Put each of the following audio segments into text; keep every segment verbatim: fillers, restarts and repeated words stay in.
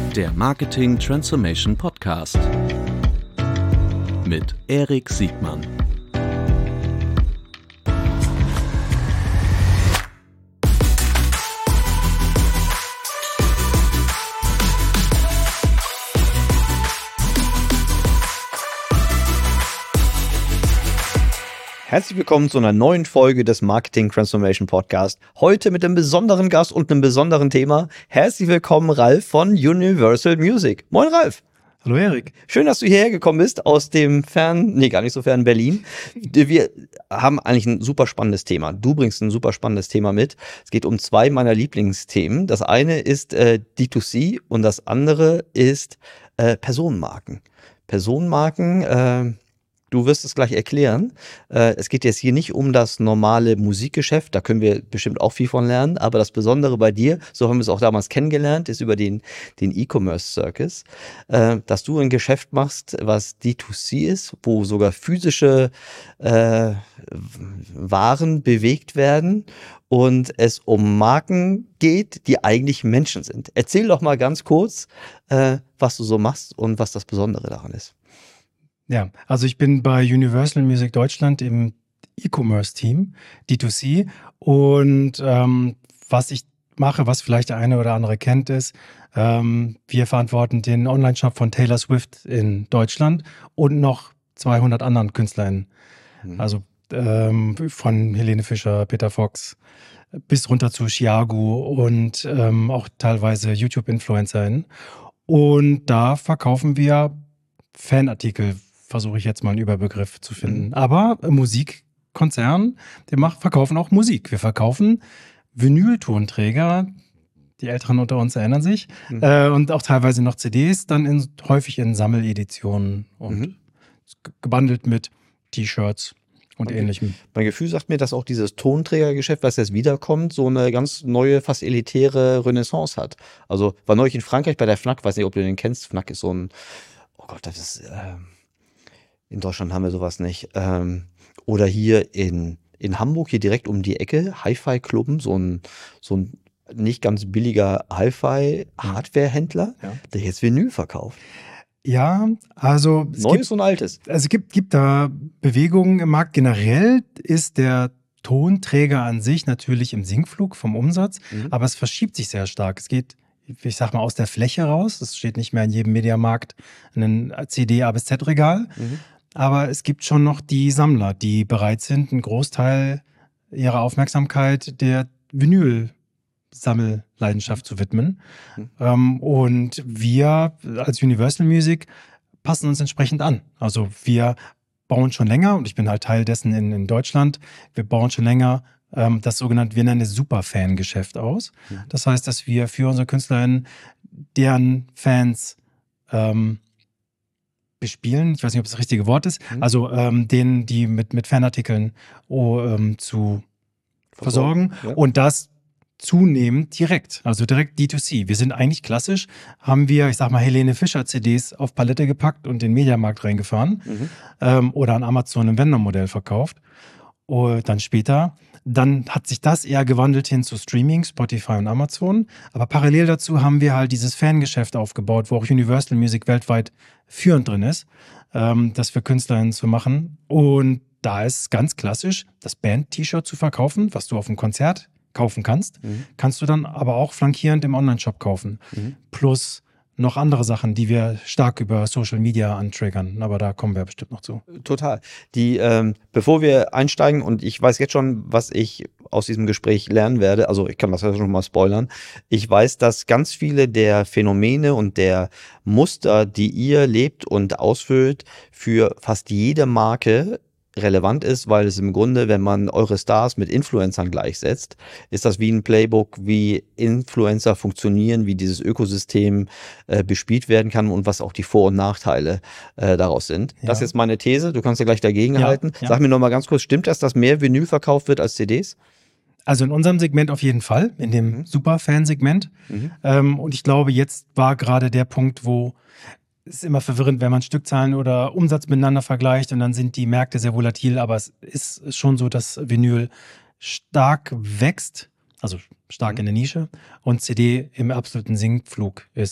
Der Marketing Transformation Podcast mit Erik Siegmann. Herzlich willkommen zu einer neuen Folge des Marketing Transformation Podcast. Heute mit einem besonderen Gast und einem besonderen Thema. Herzlich willkommen, Ralf von Universal Music. Moin, Ralf. Hallo, Erik. Schön, dass du hierher gekommen bist aus dem fernen, nee, gar nicht so fernen Berlin. Wir haben eigentlich ein super spannendes Thema. Du bringst ein super spannendes Thema mit. Es geht um zwei meiner Lieblingsthemen. Das eine ist äh, D zwei C und das andere ist äh, Personenmarken. Personenmarken, äh, Du wirst es gleich erklären. Es geht jetzt hier nicht um das normale Musikgeschäft, da können wir bestimmt auch viel von lernen, aber das Besondere bei dir, so haben wir es auch damals kennengelernt, ist über den, den E-Commerce Circus, dass du ein Geschäft machst, was D zwei C ist, wo sogar physische äh, Waren bewegt werden und es um Marken geht, die eigentlich Menschen sind. Erzähl doch mal ganz kurz, äh, was du so machst und was das Besondere daran ist. Ja, also ich bin bei Universal Music Deutschland im E-Commerce-Team, D zwei C. Und ähm, was ich mache, was vielleicht der eine oder andere kennt, ist, ähm, wir verantworten den Online-Shop von Taylor Swift in Deutschland und noch zweihundert anderen KünstlerInnen. Mhm. Also ähm, von Helene Fischer, Peter Fox bis runter zu Chiago und ähm, auch teilweise YouTube-InfluencerInnen. Und da verkaufen wir Fanartikel, versuche ich jetzt mal einen Überbegriff zu finden. Mhm. Aber Musikkonzern, die macht, verkaufen auch Musik. Wir verkaufen Vinyltonträger, die Älteren unter uns erinnern sich, mhm. äh, und auch teilweise noch C Ds, dann in, häufig in Sammeleditionen und mhm. gebundelt mit T-Shirts und okay. Ähnlichem. Mein Gefühl sagt mir, dass auch dieses Tonträgergeschäft, was jetzt wiederkommt, so eine ganz neue, fast elitäre Renaissance hat. Also war neulich in Frankreich bei der Fnac, weiß nicht, ob du den kennst. Fnac ist so ein, oh Gott, das ist... Äh, in Deutschland haben wir sowas nicht. Ähm, oder hier in, in Hamburg, hier direkt um die Ecke, Hi-Fi-Clubben, so ein, so ein nicht ganz billiger Hi-Fi-Hardware-Händler, ja. Der jetzt Vinyl verkauft. Ja, also es Neues gibt, und Altes. Also es gibt, gibt da Bewegungen im Markt. Generell ist der Tonträger an sich natürlich im Sinkflug vom Umsatz, mhm. aber es verschiebt sich sehr stark. Es geht, ich sag mal, aus der Fläche raus. Es steht nicht mehr in jedem Mediamarkt ein C D A bis Z-Regal. Mhm. Aber es gibt schon noch die Sammler, die bereit sind, einen Großteil ihrer Aufmerksamkeit der Vinyl-Sammelleidenschaft zu widmen. Mhm. Ähm, und wir als Universal Music passen uns entsprechend an. Also wir bauen schon länger, und ich bin halt Teil dessen in, in Deutschland, wir bauen schon länger ähm, das sogenannte, wir nennen es Superfan-Geschäft aus. Mhm. Das heißt, dass wir für unsere KünstlerInnen deren Fans ähm, bespielen, ich weiß nicht, ob das, das richtige Wort ist, mhm. also ähm, denen, die mit, mit Fanartikeln oh, ähm, zu versorgen, versorgen. Ja. Und das zunehmend direkt, also direkt D zwei C. Wir sind eigentlich klassisch, haben wir, ich sag mal, Helene Fischer C Ds auf Palette gepackt und den Mediamarkt reingefahren mhm. ähm, oder an Amazon im Vendor-Modell verkauft. Und dann später, dann hat sich das eher gewandelt hin zu Streaming, Spotify und Amazon. Aber parallel dazu haben wir halt dieses Fangeschäft aufgebaut, wo auch Universal Music weltweit führend drin ist, ähm, das für KünstlerInnen zu machen. Und da ist ganz klassisch, das Band-T-Shirt zu verkaufen, was du auf dem Konzert kaufen kannst, mhm. kannst du dann aber auch flankierend im Online-Shop kaufen. Mhm. Plus noch andere Sachen, die wir stark über Social Media antriggern, aber da kommen wir bestimmt noch zu. Total. Die, ähm, bevor wir einsteigen, und ich weiß jetzt schon, was ich aus diesem Gespräch lernen werde, also ich kann das ja schon mal spoilern, ich weiß, dass ganz viele der Phänomene und der Muster, die ihr lebt und ausfüllt, für fast jede Marke relevant ist, weil es im Grunde, wenn man eure Stars mit Influencern gleichsetzt, ist das wie ein Playbook, wie Influencer funktionieren, wie dieses Ökosystem äh, bespielt werden kann und was auch die Vor- und Nachteile äh, daraus sind. Ja. Das ist jetzt meine These, du kannst ja gleich dagegen ja, halten. Ja. Sag mir noch mal ganz kurz, stimmt das, dass mehr Vinyl verkauft wird als C Ds? Also in unserem Segment auf jeden Fall, in dem mhm. Superfan-Segment. Mhm. Ähm, und ich glaube, jetzt war gerade der Punkt, wo es ist immer verwirrend, wenn man Stückzahlen oder Umsatz miteinander vergleicht und dann sind die Märkte sehr volatil, aber es ist schon so, dass Vinyl stark wächst, also stark mhm. in der Nische und C D im absoluten Sinkflug ist.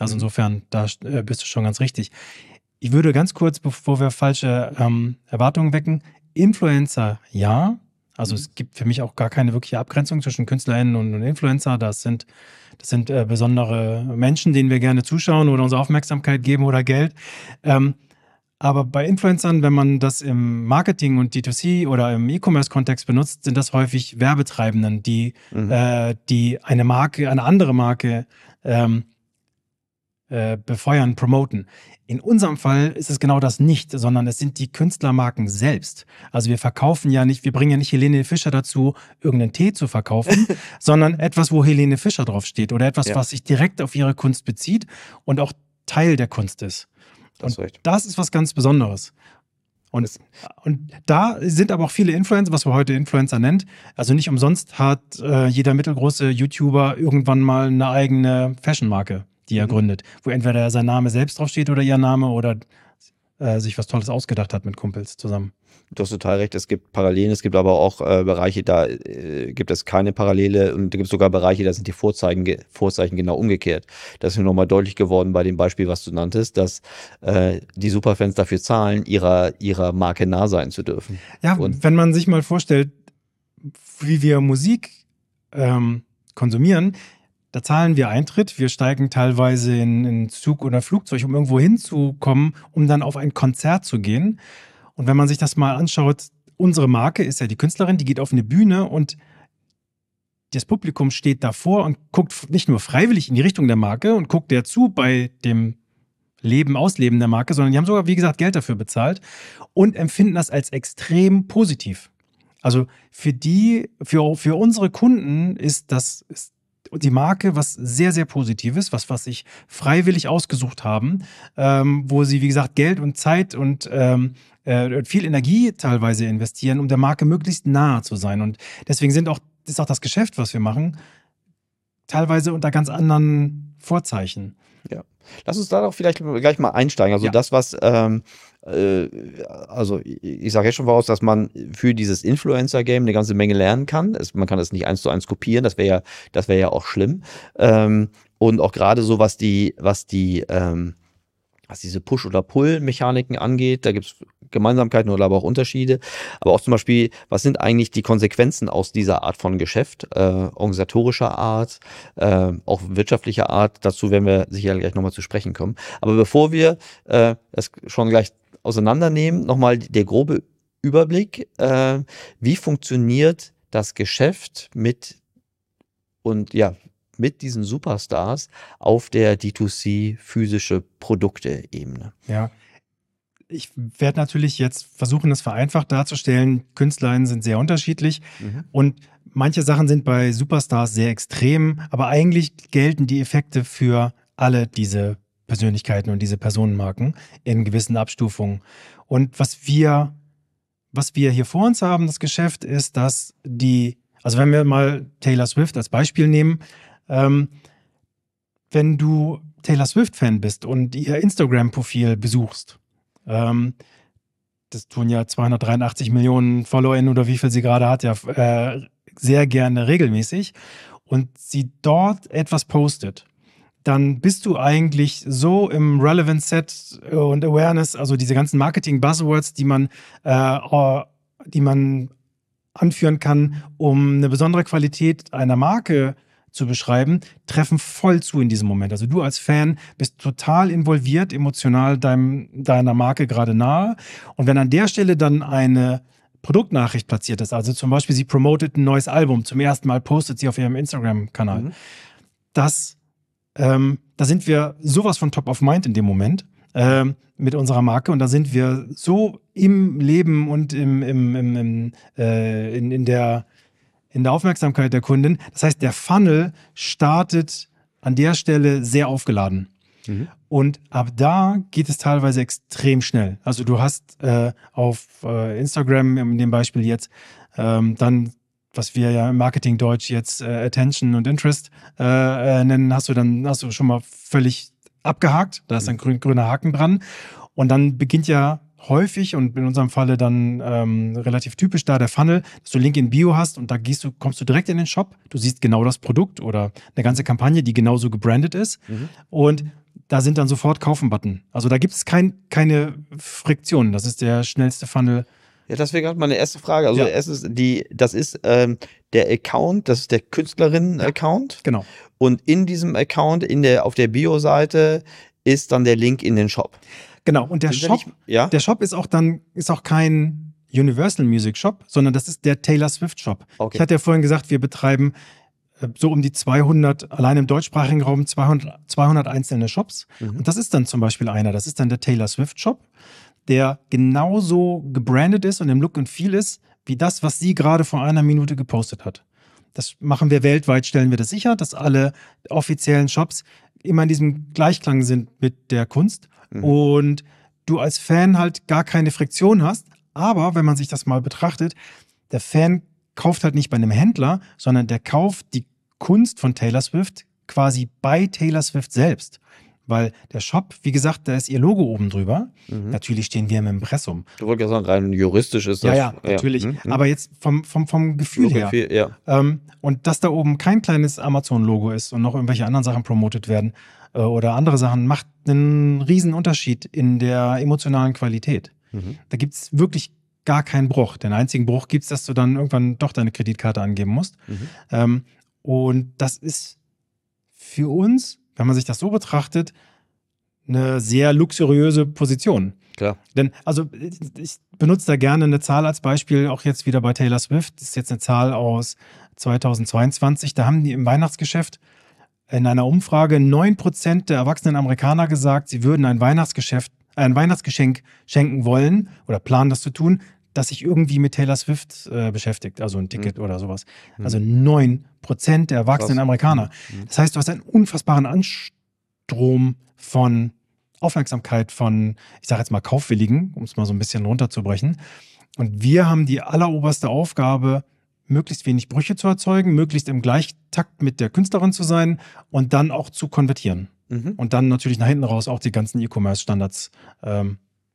Also insofern, da äh, bist du schon ganz richtig. Ich würde ganz kurz, bevor wir falsche ähm, Erwartungen wecken, Influencer ja. Also es gibt für mich auch gar keine wirkliche Abgrenzung zwischen KünstlerInnen und, und Influencer. Das sind, das sind äh, besondere Menschen, denen wir gerne zuschauen oder unsere Aufmerksamkeit geben oder Geld. Ähm, aber bei Influencern, wenn man das im Marketing und D zwei C oder im E-Commerce-Kontext benutzt, sind das häufig Werbetreibenden, die, mhm. äh, die eine Marke, eine andere Marke ähm, äh, befeuern, promoten. In unserem Fall ist es genau das nicht, sondern es sind die Künstlermarken selbst. Also wir verkaufen ja nicht, wir bringen ja nicht Helene Fischer dazu, irgendeinen Tee zu verkaufen, sondern etwas, wo Helene Fischer draufsteht oder etwas, ja. was sich direkt auf ihre Kunst bezieht und auch Teil der Kunst ist. Und das, das ist was ganz Besonderes. Und, und da sind aber auch viele Influencer, was man heute Influencer nennt. Also nicht umsonst hat äh, jeder mittelgroße YouTuber irgendwann mal eine eigene Fashionmarke, die er mhm. gründet, wo entweder sein Name selbst draufsteht oder ihr Name oder äh, sich was Tolles ausgedacht hat mit Kumpels zusammen. Du hast total recht, es gibt Parallelen, es gibt aber auch äh, Bereiche, da äh, gibt es keine Parallele und da gibt es sogar Bereiche, da sind die Vorzeichen, Vorzeichen genau umgekehrt. Das ist mir nochmal deutlich geworden bei dem Beispiel, was du nanntest, dass äh, die Superfans dafür zahlen, ihrer, ihrer Marke nah sein zu dürfen. Ja, und wenn man sich mal vorstellt, wie wir Musik ähm, konsumieren, da zahlen wir Eintritt, wir steigen teilweise in einen Zug oder Flugzeug, um irgendwo hinzukommen, um dann auf ein Konzert zu gehen. Und wenn man sich das mal anschaut, unsere Marke ist ja die Künstlerin, die geht auf eine Bühne und das Publikum steht davor und guckt nicht nur freiwillig in die Richtung der Marke und guckt der zu bei dem Leben, Ausleben der Marke, sondern die haben sogar, wie gesagt, Geld dafür bezahlt und empfinden das als extrem positiv. Also für die, für, für unsere Kunden ist das ist die Marke was sehr, sehr Positives, was, was sich freiwillig ausgesucht haben, ähm, wo sie, wie gesagt, Geld und Zeit und ähm, äh, viel Energie teilweise investieren, um der Marke möglichst nahe zu sein. Und deswegen sind auch, ist auch das Geschäft, was wir machen, teilweise unter ganz anderen Vorzeichen. Ja. Lass uns da doch vielleicht gleich mal einsteigen. Also ja. das, was, ähm, äh, also ich, ich sage jetzt schon voraus, dass man für dieses Influencer-Game eine ganze Menge lernen kann. Es, man kann das nicht eins zu eins kopieren, das wäre ja, das wäre ja auch schlimm. Ähm, und auch gerade so, was die, was die, ähm, was diese Push- oder Pull-Mechaniken angeht, da gibt es Gemeinsamkeiten oder aber auch Unterschiede. Aber auch zum Beispiel, was sind eigentlich die Konsequenzen aus dieser Art von Geschäft, äh, organisatorischer Art, äh, auch wirtschaftlicher Art, dazu werden wir sicher gleich nochmal zu sprechen kommen. Aber bevor wir äh, das schon gleich auseinandernehmen, nochmal der grobe Überblick, äh, wie funktioniert das Geschäft mit und ja, mit diesen Superstars auf der D zwei C physische Produkte-Ebene. Ja, ich werde natürlich jetzt versuchen, das vereinfacht darzustellen. KünstlerInnen sind sehr unterschiedlich mhm. und manche Sachen sind bei Superstars sehr extrem, aber eigentlich gelten die Effekte für alle diese Persönlichkeiten und diese Personenmarken in gewissen Abstufungen. Und was wir, was wir hier vor uns haben, das Geschäft, ist, dass die, also wenn wir mal Taylor Swift als Beispiel nehmen, Ähm, wenn du Taylor Swift-Fan bist und ihr Instagram-Profil besuchst, ähm, das tun ja zweihundertdreiundachtzig Millionen FollowerInnen oder wie viel sie gerade hat, ja äh, sehr gerne regelmäßig und sie dort etwas postet, dann bist du eigentlich so im Relevant Set und Awareness, also diese ganzen Marketing-Buzzwords, die man, äh, die man anführen kann, um eine besondere Qualität einer Marke zu beschreiben, treffen voll zu in diesem Moment. Also du als Fan bist total involviert, emotional deinem, deiner Marke gerade nahe. Und wenn an der Stelle dann eine Produktnachricht platziert ist, also zum Beispiel sie promotet ein neues Album, zum ersten Mal postet sie auf ihrem Instagram-Kanal, mhm. das, ähm, da sind wir sowas von top of mind in dem Moment ähm, mit unserer Marke und da sind wir so im Leben und im, im, im, im, äh, in, in der in der Aufmerksamkeit der Kundin. Das heißt, der Funnel startet an der Stelle sehr aufgeladen. Mhm. Und ab da geht es teilweise extrem schnell. Also du hast äh, auf äh, Instagram, in dem Beispiel jetzt, ähm, dann, was wir ja im Marketing-Deutsch jetzt äh, Attention und Interest äh, äh, nennen, hast du dann hast du schon mal völlig abgehakt. Da ist ein grün, grüner Haken dran. Und dann beginnt ja häufig und in unserem Falle dann ähm, relativ typisch da der Funnel, dass du Link in Bio hast und da gehst du, kommst du direkt in den Shop, du siehst genau das Produkt oder eine ganze Kampagne, die genauso gebrandet ist mhm. und da sind dann sofort Kaufen-Button. Also da gibt es kein, keine Friktion. Das ist der schnellste Funnel. Ja, das wäre gerade meine erste Frage. Also Ja. erstens, die, das ist ähm, der Account, das ist der Künstlerinnen-Account. Genau. Und in diesem Account, in der, auf der Bio-Seite, ist dann der Link in den Shop. Genau. Und der Sind wir Shop, nicht- ja? der Shop ist auch dann, ist auch kein Universal Music Shop, sondern das ist der Taylor Swift Shop. Okay. Ich hatte ja vorhin gesagt, wir betreiben äh, so um die zweihundert, allein im deutschsprachigen Raum zweihundert, zweihundert einzelne Shops. Mhm. Und das ist dann zum Beispiel einer, das ist dann der Taylor Swift Shop, der genauso gebrandet ist und im Look und Feel ist, wie das, was sie gerade vor einer Minute gepostet hat. Das machen wir weltweit, stellen wir das sicher, dass alle offiziellen Shops immer in diesem Gleichklang sind mit der Kunst. Mhm. Und du als Fan halt gar keine Friktion hast. Aber wenn man sich das mal betrachtet, der Fan kauft halt nicht bei einem Händler, sondern der kauft die Kunst von Taylor Swift quasi bei Taylor Swift selbst. Weil der Shop, wie gesagt, da ist ihr Logo oben drüber. Mhm. Natürlich stehen wir im Impressum. Du wolltest ja sagen, rein juristisch ist das. Ja, ja, natürlich. Mhm. Mhm. Aber jetzt vom, vom, vom Gefühl Look and her. Feel, ja. Ähm, und dass da oben kein kleines Amazon-Logo ist und noch irgendwelche anderen Sachen promotet werden äh, oder andere Sachen, macht einen riesen Unterschied in der emotionalen Qualität. Mhm. Da gibt es wirklich gar keinen Bruch. Den einzigen Bruch gibt es, dass du dann irgendwann doch deine Kreditkarte angeben musst. Mhm. Ähm, und das ist für uns, wenn man sich das so betrachtet, eine sehr luxuriöse Position. Klar. Denn, also ich benutze da gerne eine Zahl als Beispiel, auch jetzt wieder bei Taylor Swift. Das ist jetzt eine Zahl aus zweitausendzweiundzwanzig. Da haben die im Weihnachtsgeschäft in einer Umfrage neun Prozent der erwachsenen Amerikaner gesagt, sie würden ein Weihnachtsgeschäft, ein Weihnachtsgeschenk schenken wollen oder planen, das zu tun, das sich irgendwie mit Taylor Swift äh, beschäftigt, also ein Ticket Mhm. oder sowas. Mhm. Also neun Prozent der erwachsenen Krass. Amerikaner. Mhm. Das heißt, du hast einen unfassbaren Anstrom von Aufmerksamkeit von, ich sage jetzt mal Kaufwilligen, um es mal so ein bisschen runterzubrechen. Und wir haben die alleroberste Aufgabe, möglichst wenig Brüche zu erzeugen, möglichst im Gleichtakt mit der Künstlerin zu sein und dann auch zu konvertieren. Mhm. Und dann natürlich nach hinten raus auch die ganzen E-Commerce-Standards ähm,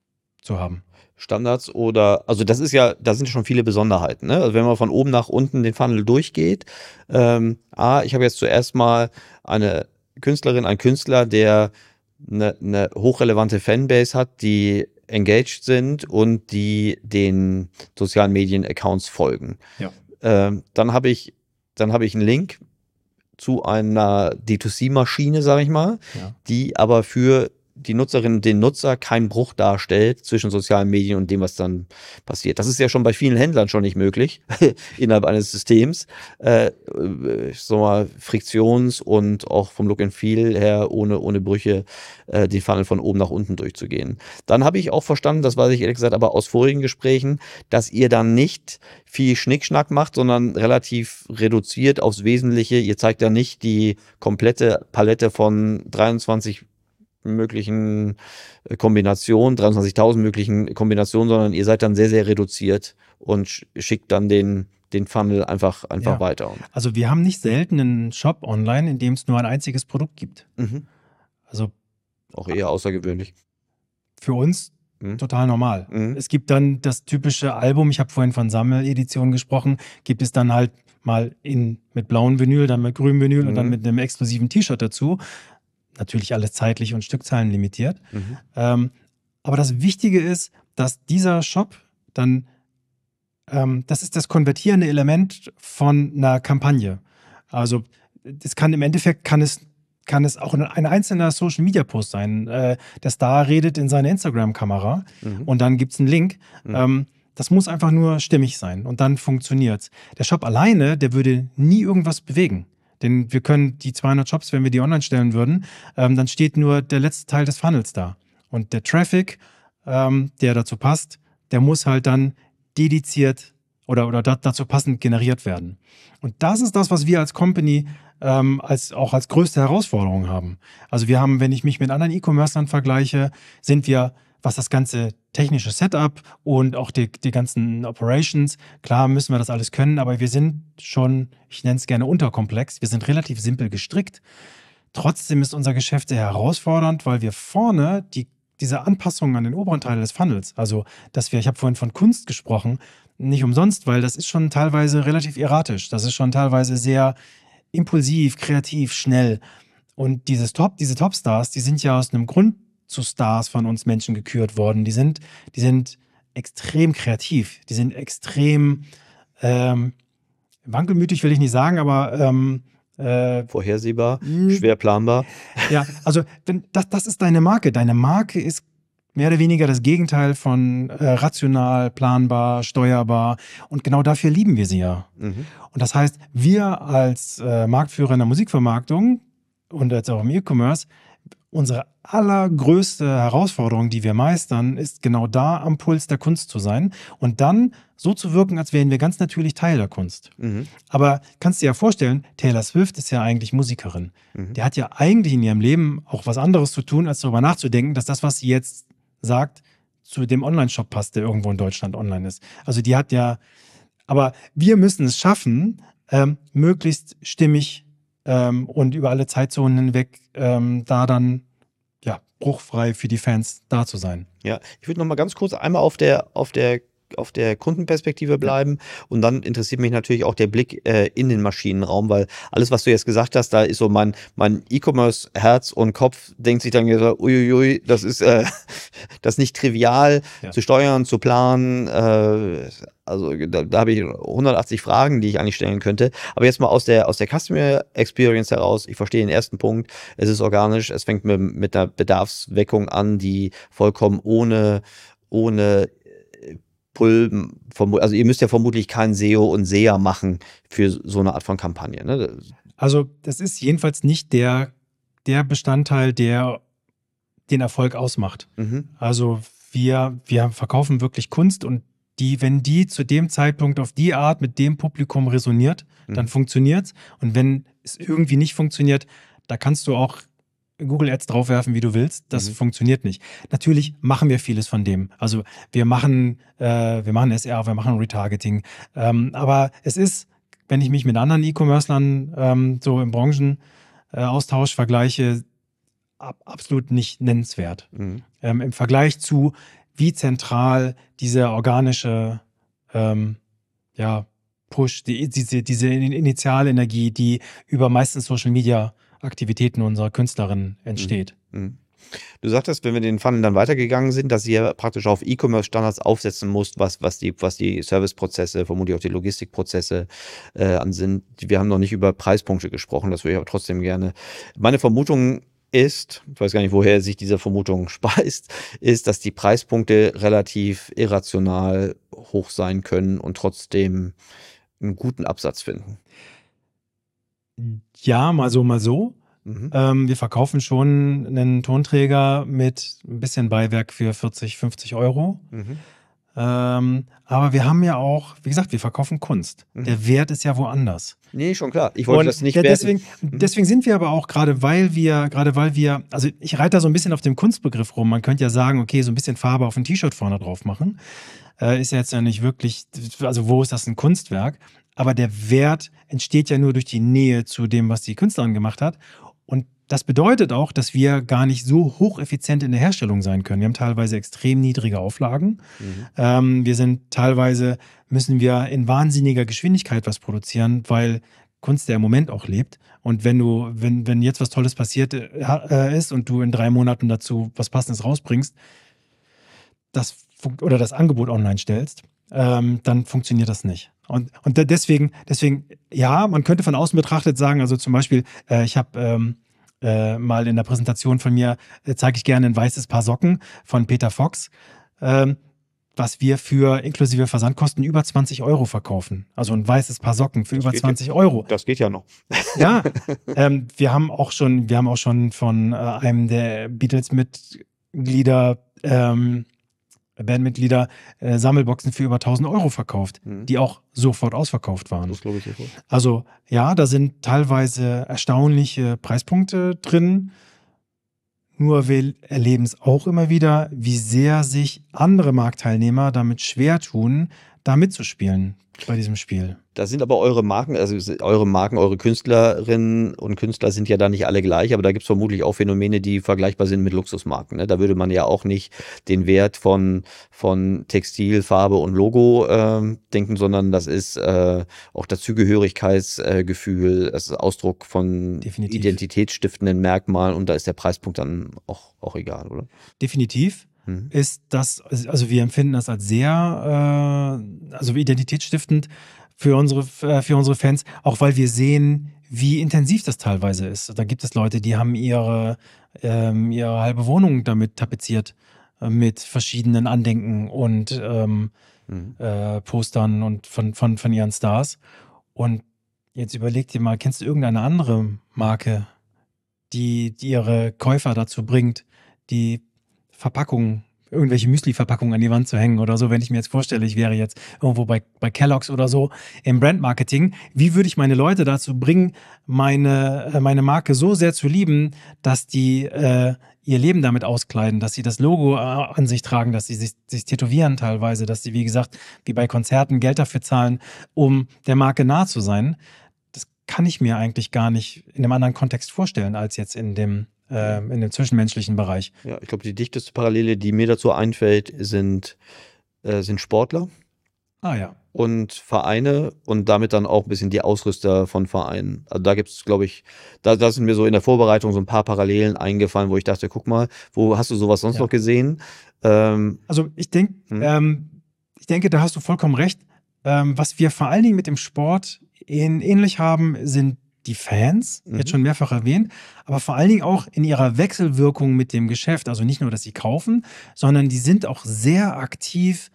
zu haben. Standards oder, also das ist ja, da sind schon viele Besonderheiten. Ne? Also wenn man von oben nach unten den Funnel durchgeht, ähm, A, ich habe jetzt zuerst mal eine Künstlerin, einen Künstler, der eine, eine hochrelevante Fanbase hat, die engaged sind und die den sozialen Medien-Accounts folgen. Ja. Ähm, dann habe ich, dann habe ich einen Link zu einer D zwei C-Maschine, sage ich mal, Ja. die aber für die Nutzerin und den Nutzer keinen Bruch darstellt zwischen sozialen Medien und dem, was dann passiert. Das ist ja schon bei vielen Händlern schon nicht möglich, innerhalb eines Systems. Äh, ich sag mal, Friktions- und auch vom Look and Feel her, ohne, ohne Brüche, äh, den Funnel von oben nach unten durchzugehen. Dann habe ich auch verstanden, das weiß ich ehrlich gesagt aber aus vorigen Gesprächen, dass ihr dann nicht viel Schnickschnack macht, sondern relativ reduziert aufs Wesentliche. Ihr zeigt ja nicht die komplette Palette von dreiundzwanzig möglichen äh, Kombinationen, dreiundzwanzigtausend möglichen Kombinationen, sondern ihr seid dann sehr, sehr reduziert und sch- schickt dann den, den Funnel einfach, einfach Ja. weiter. Also wir haben nicht selten einen Shop online, in dem es nur ein einziges Produkt gibt. Mhm. Also Auch eher außergewöhnlich. für uns Mhm. total normal. Mhm. Es gibt dann das typische Album, ich habe vorhin von Sammeleditionen gesprochen, gibt es dann halt mal in, mit blauem Vinyl, dann mit grünem Vinyl und dann Mhm. mit einem exklusiven T-Shirt dazu. Natürlich alles zeitlich und Stückzahlen limitiert. Mhm. Ähm, aber das Wichtige ist, dass dieser Shop dann, ähm, das ist das konvertierende Element von einer Kampagne. Also das kann im Endeffekt, kann es, kann es auch ein einzelner Social-Media-Post sein. Äh, der Star redet in seine Instagram-Kamera Mhm. und dann gibt es einen Link. Mhm. Ähm, das muss einfach nur stimmig sein und dann funktioniert's. Der Shop alleine, der würde nie irgendwas bewegen. Denn wir können die zweihundert Shops, wenn wir die online stellen würden, ähm, dann steht nur der letzte Teil des Funnels da. Und der Traffic, ähm, der dazu passt, der muss halt dann dediziert oder, oder da, dazu passend generiert werden. Und das ist das, was wir als Company ähm, als, auch als größte Herausforderung haben. Also wir haben, wenn ich mich mit anderen E-Commercern vergleiche, sind wir, was das ganze technische Setup und auch die, die ganzen Operations, klar müssen wir das alles können, aber wir sind schon, ich nenne es gerne unterkomplex, wir sind relativ simpel gestrickt. Trotzdem ist unser Geschäft sehr herausfordernd, weil wir vorne die, diese Anpassungen an den oberen Teil des Funnels, also dass wir, ich habe vorhin von Kunst gesprochen, nicht umsonst, weil das ist schon teilweise relativ erratisch, das ist schon teilweise sehr impulsiv, kreativ, schnell. und dieses Top, diese Topstars, die sind ja aus einem Grund zu Stars von uns Menschen gekürt worden. Die sind, die sind extrem kreativ, die sind extrem ähm, wankelmütig, will ich nicht sagen, aber ähm, äh, Vorhersehbar, mh, schwer planbar. ja, also wenn, das, das ist deine Marke. Deine Marke ist mehr oder weniger das Gegenteil von äh, rational, planbar, steuerbar. Und genau dafür lieben wir sie ja. Mhm. Und das heißt, wir als äh, Marktführer in der Musikvermarktung und jetzt auch im E-Commerce, unsere allergrößte Herausforderung, die wir meistern, ist genau da am Puls der Kunst zu sein und dann so zu wirken, als wären wir ganz natürlich Teil der Kunst. Mhm. Aber kannst dir ja vorstellen, Taylor Swift ist ja eigentlich Musikerin. Mhm. Der hat ja eigentlich in ihrem Leben auch was anderes zu tun, als darüber nachzudenken, dass das, was sie jetzt sagt, zu dem Online-Shop passt, der irgendwo in Deutschland online ist. Also die hat ja, aber wir müssen es schaffen, ähm, möglichst stimmig ähm, und über alle Zeitzonen hinweg ähm, da dann ja bruchfrei für die Fans da zu sein. Ja, ich würde noch mal ganz kurz einmal auf der, auf der auf der Kundenperspektive bleiben und dann interessiert mich natürlich auch der Blick äh, in den Maschinenraum, weil alles, was du jetzt gesagt hast, da ist so mein, mein E-Commerce Herz und Kopf denkt sich dann so, uiuiui, das ist äh, das ist nicht trivial Ja. zu steuern, zu planen, äh, also da, da habe ich hundertachtzig Fragen, die ich eigentlich stellen könnte, aber jetzt mal aus der aus der Customer Experience heraus, ich verstehe den ersten Punkt, es ist organisch, es fängt mit, mit einer Bedarfsweckung an, die vollkommen ohne ohne Pull, also ihr müsst ja vermutlich kein S E O und S E A machen für so eine Art von Kampagne. Ne? Also das ist jedenfalls nicht der, der Bestandteil, der den Erfolg ausmacht. Mhm. Also wir, wir verkaufen wirklich Kunst und die, wenn die zu dem Zeitpunkt auf die Art mit dem Publikum resoniert, Mhm. dann funktioniert's. Und wenn es irgendwie nicht funktioniert, da kannst du auch Google Ads draufwerfen, wie du willst. Das Mhm. funktioniert nicht. Natürlich machen wir vieles von dem. Also wir machen, äh, wir machen S R, wir machen Retargeting. Ähm, aber es ist, wenn ich mich mit anderen E-Commercern ähm, so im Branchenaustausch vergleiche, ab, absolut nicht nennenswert. Mhm. Ähm, Im Vergleich zu, wie zentral diese organische ähm, ja, Push, die, diese, diese Initialenergie, die über meistens Social Media Aktivitäten unserer Künstlerin entsteht. Mhm. Du sagtest, wenn wir den Funnel dann weitergegangen sind, dass ihr praktisch auf E-Commerce-Standards aufsetzen musst, was, was die, was die Serviceprozesse, vermutlich auch die Logistikprozesse äh, an sind. Wir haben noch nicht über Preispunkte gesprochen, das würde ich aber trotzdem gerne. Meine Vermutung ist, ich weiß gar nicht, woher sich diese Vermutung speist, ist, dass die Preispunkte relativ irrational hoch sein können und trotzdem einen guten Absatz finden. Ja, mal so, mal so. Mhm. Ähm, wir verkaufen schon einen Tonträger mit ein bisschen Beiwerk für vierzig, fünfzig Euro. Mhm. Ähm, aber wir haben ja auch, wie gesagt, wir verkaufen Kunst. Mhm. Der Wert ist ja woanders. Nee, schon klar. Ich wollte Und das nicht ja, werten. deswegen, deswegen sind wir aber auch, gerade weil wir, gerade weil wir, also ich reite da so ein bisschen auf dem Kunstbegriff rum. Man könnte ja sagen, okay, so ein bisschen Farbe auf ein T-Shirt vorne drauf machen. Äh, ist ja jetzt ja nicht wirklich, also wo ist das ein Kunstwerk? Aber der Wert entsteht ja nur durch die Nähe zu dem, was die Künstlerin gemacht hat. Und das bedeutet auch, dass wir gar nicht so hocheffizient in der Herstellung sein können. Wir haben teilweise extrem niedrige Auflagen. Mhm. Ähm, wir sind teilweise, müssen wir in wahnsinniger Geschwindigkeit was produzieren, weil Kunst ja im Moment auch lebt. Und wenn du, wenn, wenn jetzt was Tolles passiert äh, ist und du in drei Monaten dazu was Passendes rausbringst, das oder das Angebot online stellst, ähm, dann funktioniert das nicht. Und, und deswegen, deswegen, ja, man könnte von außen betrachtet sagen, also zum Beispiel, äh, ich habe ähm, äh, mal in der Präsentation von mir, äh, zeige ich gerne ein weißes Paar Socken von Peter Fox, ähm, was wir für inklusive Versandkosten über zwanzig Euro verkaufen. Also ein weißes Paar Socken für Das über geht zwanzig ja- Euro. Das geht ja noch. Ja, ähm, wir haben auch schon, wir haben auch schon von äh, einem der Beatles-Mitglieder, ähm, Bandmitglieder, äh, Sammelboxen für über tausend Euro verkauft, Mhm. die auch sofort ausverkauft waren. Das glaube ich sofort. Also ja, da sind teilweise erstaunliche Preispunkte drin. Nur wir erleben es auch immer wieder, wie sehr sich andere Marktteilnehmer damit schwer tun, da mitzuspielen bei diesem Spiel. Da sind aber eure Marken, also eure Marken, eure Künstlerinnen und Künstler sind ja da nicht alle gleich, aber da gibt es vermutlich auch Phänomene, die vergleichbar sind mit Luxusmarken. Ne? Da würde man ja auch nicht den Wert von, von Textil, Farbe und Logo äh, denken, sondern das ist äh, auch das Zugehörigkeitsgefühl, äh, das ist Ausdruck von Definitiv. identitätsstiftenden Merkmalen und da ist der Preispunkt dann auch, auch egal, oder? Definitiv. Hm. Ist das, also wir empfinden das als sehr, äh, also identitätsstiftend für unsere, für unsere Fans, auch weil wir sehen, wie intensiv das teilweise ist. Da gibt es Leute, die haben ihre, ähm, ihre halbe Wohnung damit tapeziert, äh, mit verschiedenen Andenken und ähm, Mhm. äh, Postern und von, von, von ihren Stars. Und jetzt überleg dir mal, kennst du irgendeine andere Marke, die, die ihre Käufer dazu bringt, die Verpackungen, irgendwelche Müsli-Verpackungen an die Wand zu hängen oder so, wenn ich mir jetzt vorstelle, ich wäre jetzt irgendwo bei, bei Kellogg's oder so im Brandmarketing, wie würde ich meine Leute dazu bringen, meine, äh, meine Marke so sehr zu lieben, dass die äh, ihr Leben damit auskleiden, dass sie das Logo äh, an sich tragen, dass sie sich, sich tätowieren teilweise, dass sie, wie gesagt, wie bei Konzerten Geld dafür zahlen, um der Marke nah zu sein. Das kann ich mir eigentlich gar nicht in einem anderen Kontext vorstellen, als jetzt in dem Äh, in dem zwischenmenschlichen Bereich. Ja, ich glaube, die dichteste Parallele, die mir dazu einfällt, sind, äh, sind Sportler Ah ja. und Vereine und damit dann auch ein bisschen die Ausrüster von Vereinen. Also da gibt es, glaube ich, da, da sind mir so in der Vorbereitung so ein paar Parallelen eingefallen, wo ich dachte, guck mal, wo hast du sowas sonst Ja. noch gesehen? Ähm, Also ich denke, Hm. ähm, ich denke, da hast du vollkommen recht. Ähm, was wir vor allen Dingen mit dem Sport in, ähnlich haben, sind die Fans, Mhm. jetzt schon mehrfach erwähnt, aber vor allen Dingen auch in ihrer Wechselwirkung mit dem Geschäft. Also nicht nur, dass sie kaufen, sondern die sind auch sehr aktiv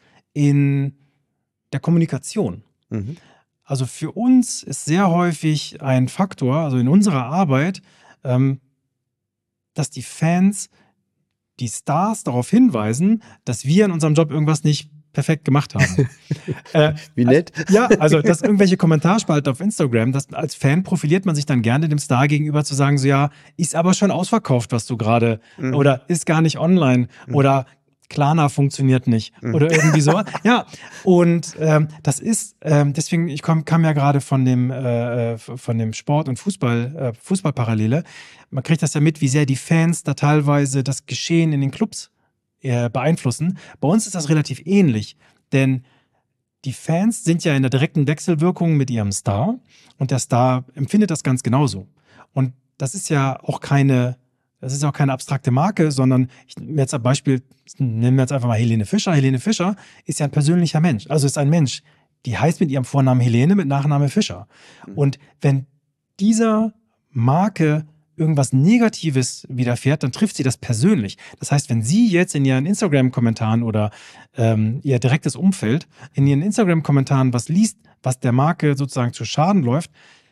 in der Kommunikation. mhm. Also für uns ist sehr häufig ein Faktor, also in unserer Arbeit, ähm, dass die Fans die Stars darauf hinweisen, dass wir in unserem Job irgendwas nicht perfekt gemacht haben. äh, Wie nett. ja, also dass irgendwelche Kommentarspalten auf Instagram, das, als Fan profiliert man sich dann gerne dem Star gegenüber zu sagen, so ja, ist aber schon ausverkauft, was du gerade, Mhm. oder ist gar nicht online, Mhm. oder Klarna funktioniert nicht, Mhm. oder irgendwie so. Ja, und ähm, das ist, ähm, deswegen, ich komm, kam ja gerade von dem, äh, von dem Sport- und Fußball, äh, Fußballparallele. Man kriegt das ja mit, wie sehr die Fans da teilweise das Geschehen in den Clubs äh, beeinflussen. Bei uns ist das relativ ähnlich, denn die Fans sind ja in der direkten Wechselwirkung mit ihrem Star und der Star empfindet das ganz genauso. Und das ist ja auch keine, das ist auch keine abstrakte Marke, sondern ich nehme jetzt ein Beispiel, nehmen wir jetzt einfach mal Helene Fischer. Helene Fischer ist ja ein persönlicher Mensch, also ist ein Mensch, die heißt mit ihrem Vornamen Helene, mit Nachname Fischer. Und wenn dieser Marke irgendwas Negatives widerfährt, dann trifft sie das persönlich. Das heißt, wenn sie jetzt in ihren Instagram-Kommentaren oder ähm, ihr direktes Umfeld in ihren Instagram-Kommentaren was liest, was der Marke sozusagen zu Schaden läuft,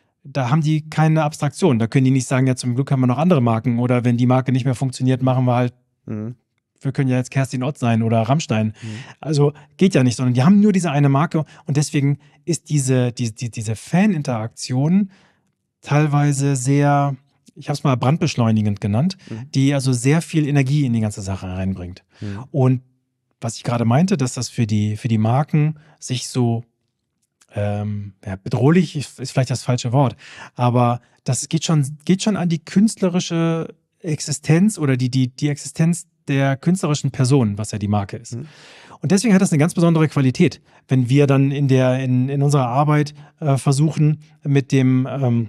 da haben die keine Abstraktion. Da können die nicht sagen, ja, zum Glück haben wir noch andere Marken oder wenn die Marke nicht mehr funktioniert, machen wir halt, Mhm. wir können ja jetzt Kerstin Ott sein oder Rammstein. Mhm. Also geht ja nicht, sondern die haben nur diese eine Marke und deswegen ist diese, die, die, diese Fan-Interaktion teilweise sehr, ich habe es mal brandbeschleunigend genannt, Mhm. die also sehr viel Energie in die ganze Sache reinbringt. Mhm. Und was ich gerade meinte, dass das für die, für die Marken sich so ähm, ja, bedrohlich ist, ist vielleicht das falsche Wort, aber das geht schon, geht schon an die künstlerische Existenz oder die, die, die Existenz der künstlerischen Person, was ja die Marke ist. Mhm. Und deswegen hat das eine ganz besondere Qualität, wenn wir dann in, der, in, in unserer Arbeit äh, versuchen, mit dem, ähm,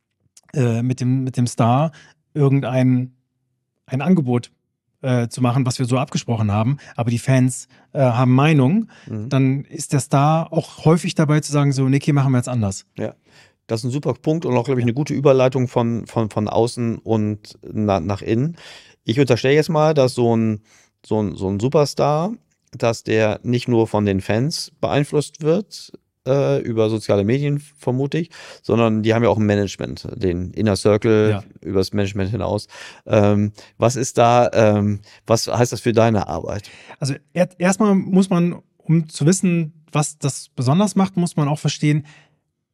äh, mit dem, mit dem Star irgendein ein Angebot äh, zu machen, was wir so abgesprochen haben, aber die Fans äh, haben Meinung, Mhm. dann ist der Star auch häufig dabei zu sagen, so, Niki, machen wir jetzt anders. Ja, das ist ein super Punkt und auch, glaube ich, eine gute Überleitung von, von, von außen und na, nach innen. Ich unterstelle jetzt mal, dass so ein, so, ein, so ein Superstar, dass der nicht nur von den Fans beeinflusst wird, äh, über soziale Medien vermute ich, sondern die haben ja auch ein Management, den Inner Circle, Ja. über das Management hinaus. Ähm, was ist da, ähm, was heißt das für deine Arbeit? Also er, erstmal muss man, um zu wissen, was das besonders macht, muss man auch verstehen,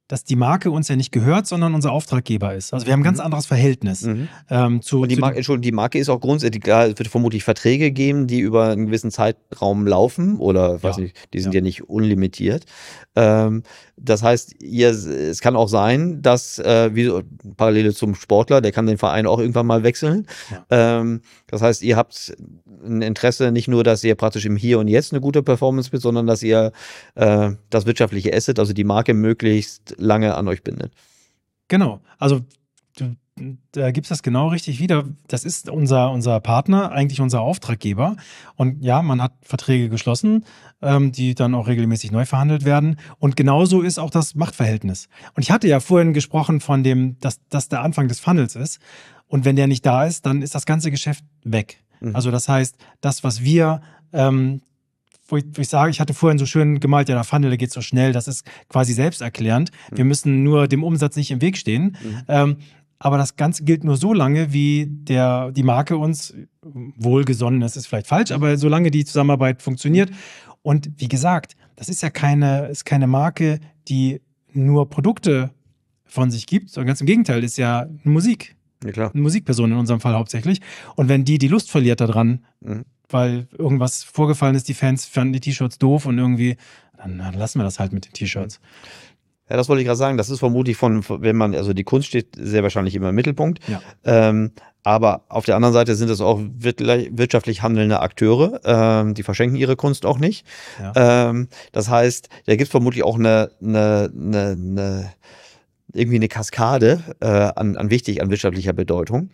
dass die Marke uns ja nicht gehört, sondern unser Auftraggeber ist. Also wir haben ein ganz Mhm. anderes Verhältnis Mhm. ähm, zu, Und die zu Marke, Entschuldigung, die Marke ist auch grundsätzlich, klar, es wird vermutlich Verträge geben, die über einen gewissen Zeitraum laufen oder, weiß Ja, nicht, die sind ja. ja nicht unlimitiert. Ähm, das heißt, ihr, es kann auch sein, dass, äh, wie so, Parallele zum Sportler, der kann den Verein auch irgendwann mal wechseln. Ja. Ähm, das heißt, ihr habt ein Interesse nicht nur, dass ihr praktisch im Hier und Jetzt eine gute Performance bist, sondern dass ihr äh, das wirtschaftliche Asset, also die Marke, möglichst lange an euch bindet. Genau, also du, da gibst das genau richtig wieder. Das ist unser, unser Partner, eigentlich unser Auftraggeber. Und ja, man hat Verträge geschlossen, ähm, die dann auch regelmäßig neu verhandelt werden. Und genauso ist auch das Machtverhältnis. Und ich hatte ja vorhin gesprochen von dem, dass das der Anfang des Funnels ist. Und wenn der nicht da ist, dann ist das ganze Geschäft weg. Mhm. Also das heißt, das, was wir ähm, Wo ich, wo ich sage, ich hatte vorhin so schön gemalt, ja, der Funnel, der geht so schnell, das ist quasi selbsterklärend. Mhm. Wir müssen nur dem Umsatz nicht im Weg stehen. Mhm. Ähm, aber das Ganze gilt nur so lange, wie der, die Marke uns wohlgesonnen ist, ist vielleicht falsch, aber solange die Zusammenarbeit funktioniert. Und wie gesagt, das ist ja keine, ist keine Marke, die nur Produkte von sich gibt, sondern ganz im Gegenteil, ist ja eine Musik. Ja, klar. Eine Musikperson in unserem Fall hauptsächlich. Und wenn die die Lust verliert daran, Mhm. weil irgendwas vorgefallen ist, die Fans fanden die T-Shirts doof und irgendwie, dann, dann lassen wir das halt mit den T-Shirts. Ja, das wollte ich gerade sagen. Das ist vermutlich von, wenn man, also die Kunst steht sehr wahrscheinlich immer im Mittelpunkt. Ja. Ähm, aber auf der anderen Seite sind es auch wirtschaftlich handelnde Akteure. Ähm, die verschenken ihre Kunst auch nicht. Ja. Ähm, das heißt, da gibt es vermutlich auch eine, eine, eine, eine irgendwie eine Kaskade äh, an, an wichtig, an wirtschaftlicher Bedeutung.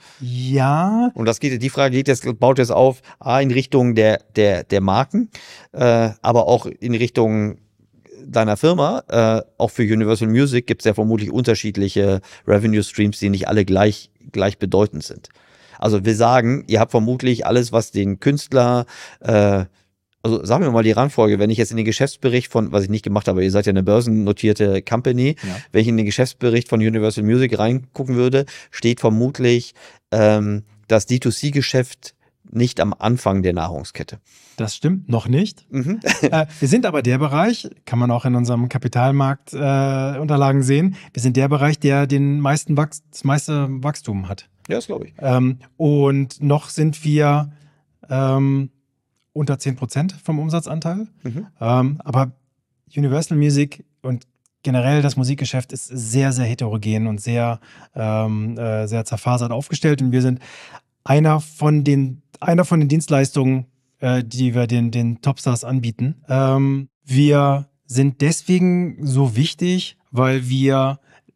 Ja. Und das geht, die Frage geht jetzt, baut jetzt auf, A, in Richtung der, der, der Marken, äh, aber auch in Richtung deiner Firma, äh, auch für Universal Music gibt es ja vermutlich unterschiedliche Revenue Streams, die nicht alle gleich, gleich bedeutend sind. Also wir sagen, ihr habt vermutlich alles, was den Künstler, äh, also sagen wir mal die Randfolge, wenn ich jetzt in den Geschäftsbericht von, was ich nicht gemacht habe, ihr seid ja eine börsennotierte Company, Ja. wenn ich in den Geschäftsbericht von Universal Music reingucken würde, steht vermutlich ähm, das D zwei C-Geschäft nicht am Anfang der Nahrungskette. Das stimmt noch nicht. Mhm. äh, wir sind aber der Bereich, kann man auch in unserem Kapitalmarkt-Unterlagen äh, Unterlagen sehen, wir sind der Bereich, der den meisten Wachs das meiste Wachstum hat. Ja, das glaube ich. Ähm, und noch sind wir ähm, unter zehn Prozent vom Umsatzanteil. Mhm. Ähm, aber Universal Music und generell das Musikgeschäft ist sehr, sehr heterogen und sehr, ähm, äh, sehr zerfasert aufgestellt. Und wir sind einer von den, einer von den Dienstleistungen, äh, die wir den, den Topstars anbieten. Ähm, wir sind deswegen so wichtig, weil wir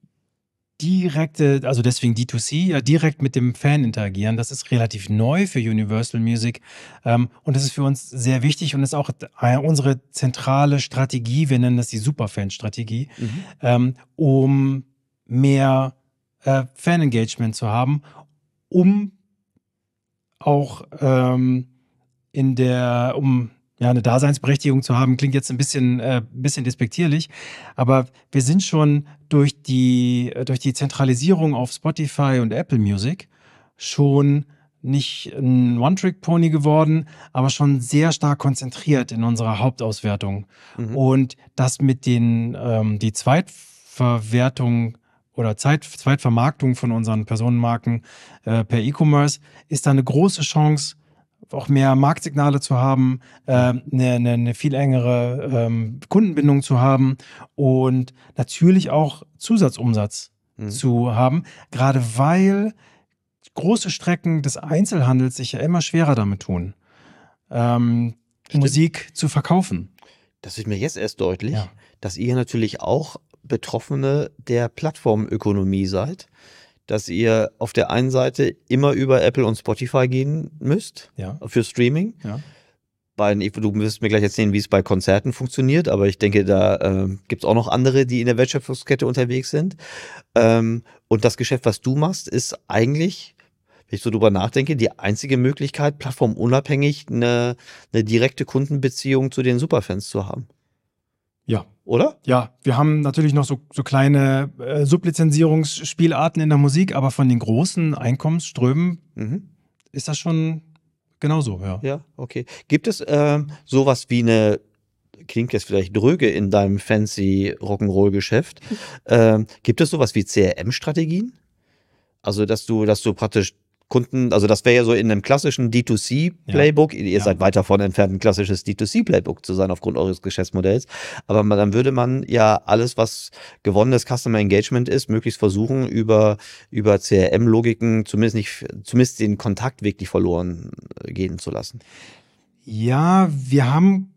direkte, also deswegen D zwei C, ja, direkt mit dem Fan interagieren. Das ist relativ neu für Universal Music ähm, und das ist für uns sehr wichtig und ist auch unsere zentrale Strategie, wir nennen das die Superfan-Strategie, Mhm. ähm, um mehr äh, Fan-Engagement zu haben, um auch ähm, in der, um ja, eine Daseinsberechtigung zu haben, klingt jetzt ein bisschen, äh, bisschen despektierlich, aber wir sind schon durch die, durch die Zentralisierung auf Spotify und Apple Music schon nicht ein One-Trick-Pony geworden, aber schon sehr stark konzentriert in unserer Hauptauswertung. Mhm. Und das mit den, ähm, die Zweitverwertung oder Zeit, Zweitvermarktung von unseren Personenmarken äh, per E-Commerce ist da eine große Chance, auch mehr Marktsignale zu haben, äh, eine, eine, eine viel engere ähm, Kundenbindung zu haben und natürlich auch Zusatzumsatz Mhm. zu haben, gerade weil große Strecken des Einzelhandels sich ja immer schwerer damit tun, ähm, Musik zu verkaufen. Das ist mir jetzt erst deutlich, Ja. dass ihr natürlich auch Betroffene der Plattformökonomie seid, dass ihr auf der einen Seite immer über Apple und Spotify gehen müsst Ja. für Streaming. Ja. Bei, du wirst mir gleich erzählen, wie es bei Konzerten funktioniert, aber ich denke, da äh, gibt es auch noch andere, die in der Wertschöpfungskette unterwegs sind. Ähm, und das Geschäft, was du machst, ist eigentlich, wenn ich so drüber nachdenke, die einzige Möglichkeit, plattformunabhängig eine, eine direkte Kundenbeziehung zu den Superfans zu haben. Ja. Oder? Ja, wir haben natürlich noch so, so kleine äh, Sublizenzierungsspielarten in der Musik, aber von den großen Einkommensströmen Mhm. ist das schon genauso, ja. Ja, okay. Gibt es ähm, sowas wie eine klingt jetzt vielleicht dröge in deinem fancy Rock'n'Roll-Geschäft. Ähm, gibt es sowas wie C R M-Strategien? Also, dass du, dass du praktisch Kunden, also das wäre ja so in einem klassischen D zwei C-Playbook, ja. ihr ja. seid weit davon entfernt, ein klassisches D zwei C-Playbook zu sein aufgrund eures Geschäftsmodells, aber man, dann würde man ja alles, was gewonnenes Customer Engagement ist, möglichst versuchen, über, über C R M-Logiken zumindest nicht, zumindest den Kontakt wirklich verloren gehen zu lassen. Ja, wir haben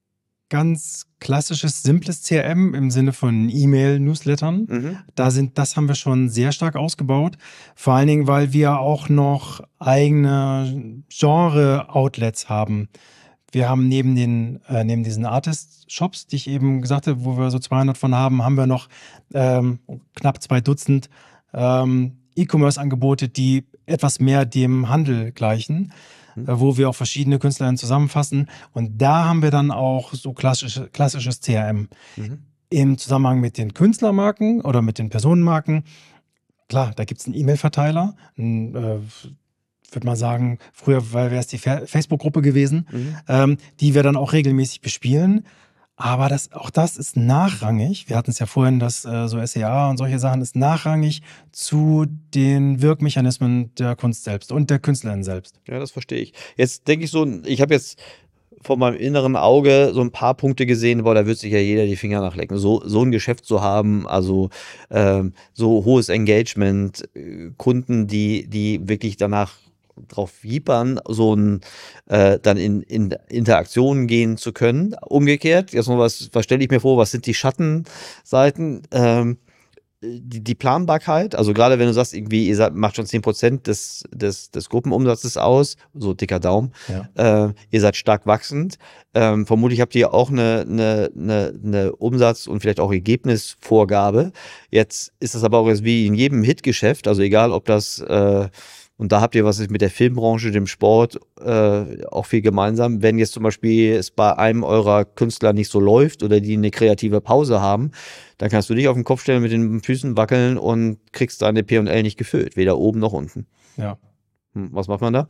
ganz klassisches, simples C R M im Sinne von E-Mail-Newslettern. Mhm. Da sind, das haben wir schon sehr stark ausgebaut. Vor allen Dingen, weil wir auch noch eigene Genre-Outlets haben. Wir haben neben den, äh, neben diesen Artist-Shops, die ich eben gesagt habe, wo wir so zweihundert von haben, haben wir noch ähm, knapp zwei Dutzend ähm, E-Commerce-Angebote, die etwas mehr dem Handel gleichen, wo wir auch verschiedene Künstlerinnen zusammenfassen. Und da haben wir dann auch so klassische, klassisches C R M. Mhm. Im Zusammenhang mit den Künstlermarken oder mit den Personenmarken. Klar, da gibt es einen E-Mail-Verteiler. Ein, äh, würde man sagen, früher wäre es die Facebook-Gruppe gewesen, mhm. ähm, die wir dann auch regelmäßig bespielen. Aber das, auch das ist nachrangig. Wir hatten es ja vorhin, dass äh, so S E A und solche Sachen ist nachrangig zu den Wirkmechanismen der Kunst selbst und der Künstlerin selbst. Ja, das verstehe ich. Jetzt denke ich so, ich habe jetzt vor meinem inneren Auge so ein paar Punkte gesehen, boah, da wird sich ja jeder die Finger nachlecken. So, so ein Geschäft zu haben, also ähm, so hohes Engagement, äh, Kunden, die, die wirklich danach drauf wiepern, so ein äh, dann in, in Interaktionen gehen zu können. Umgekehrt, jetzt noch was, was stelle ich mir vor, was sind die Schattenseiten? Ähm, die, die Planbarkeit, also gerade wenn du sagst, irgendwie, ihr seid, macht schon zehn Prozent des, des, des Gruppenumsatzes aus, so dicker Daumen, ja. äh, ihr seid stark wachsend. Ähm, vermutlich habt ihr auch eine, eine, eine, eine Umsatz- und vielleicht auch Ergebnisvorgabe. Jetzt ist das aber auch jetzt wie in jedem Hitgeschäft, also egal, ob das äh, und da habt ihr was mit der Filmbranche, dem Sport äh, auch viel gemeinsam. Wenn jetzt zum Beispiel es bei einem eurer Künstler nicht so läuft oder die eine kreative Pause haben, dann kannst du dich auf den Kopf stellen, mit den Füßen wackeln und kriegst deine P und L nicht gefüllt, weder oben noch unten. Ja. Hm, was macht man da?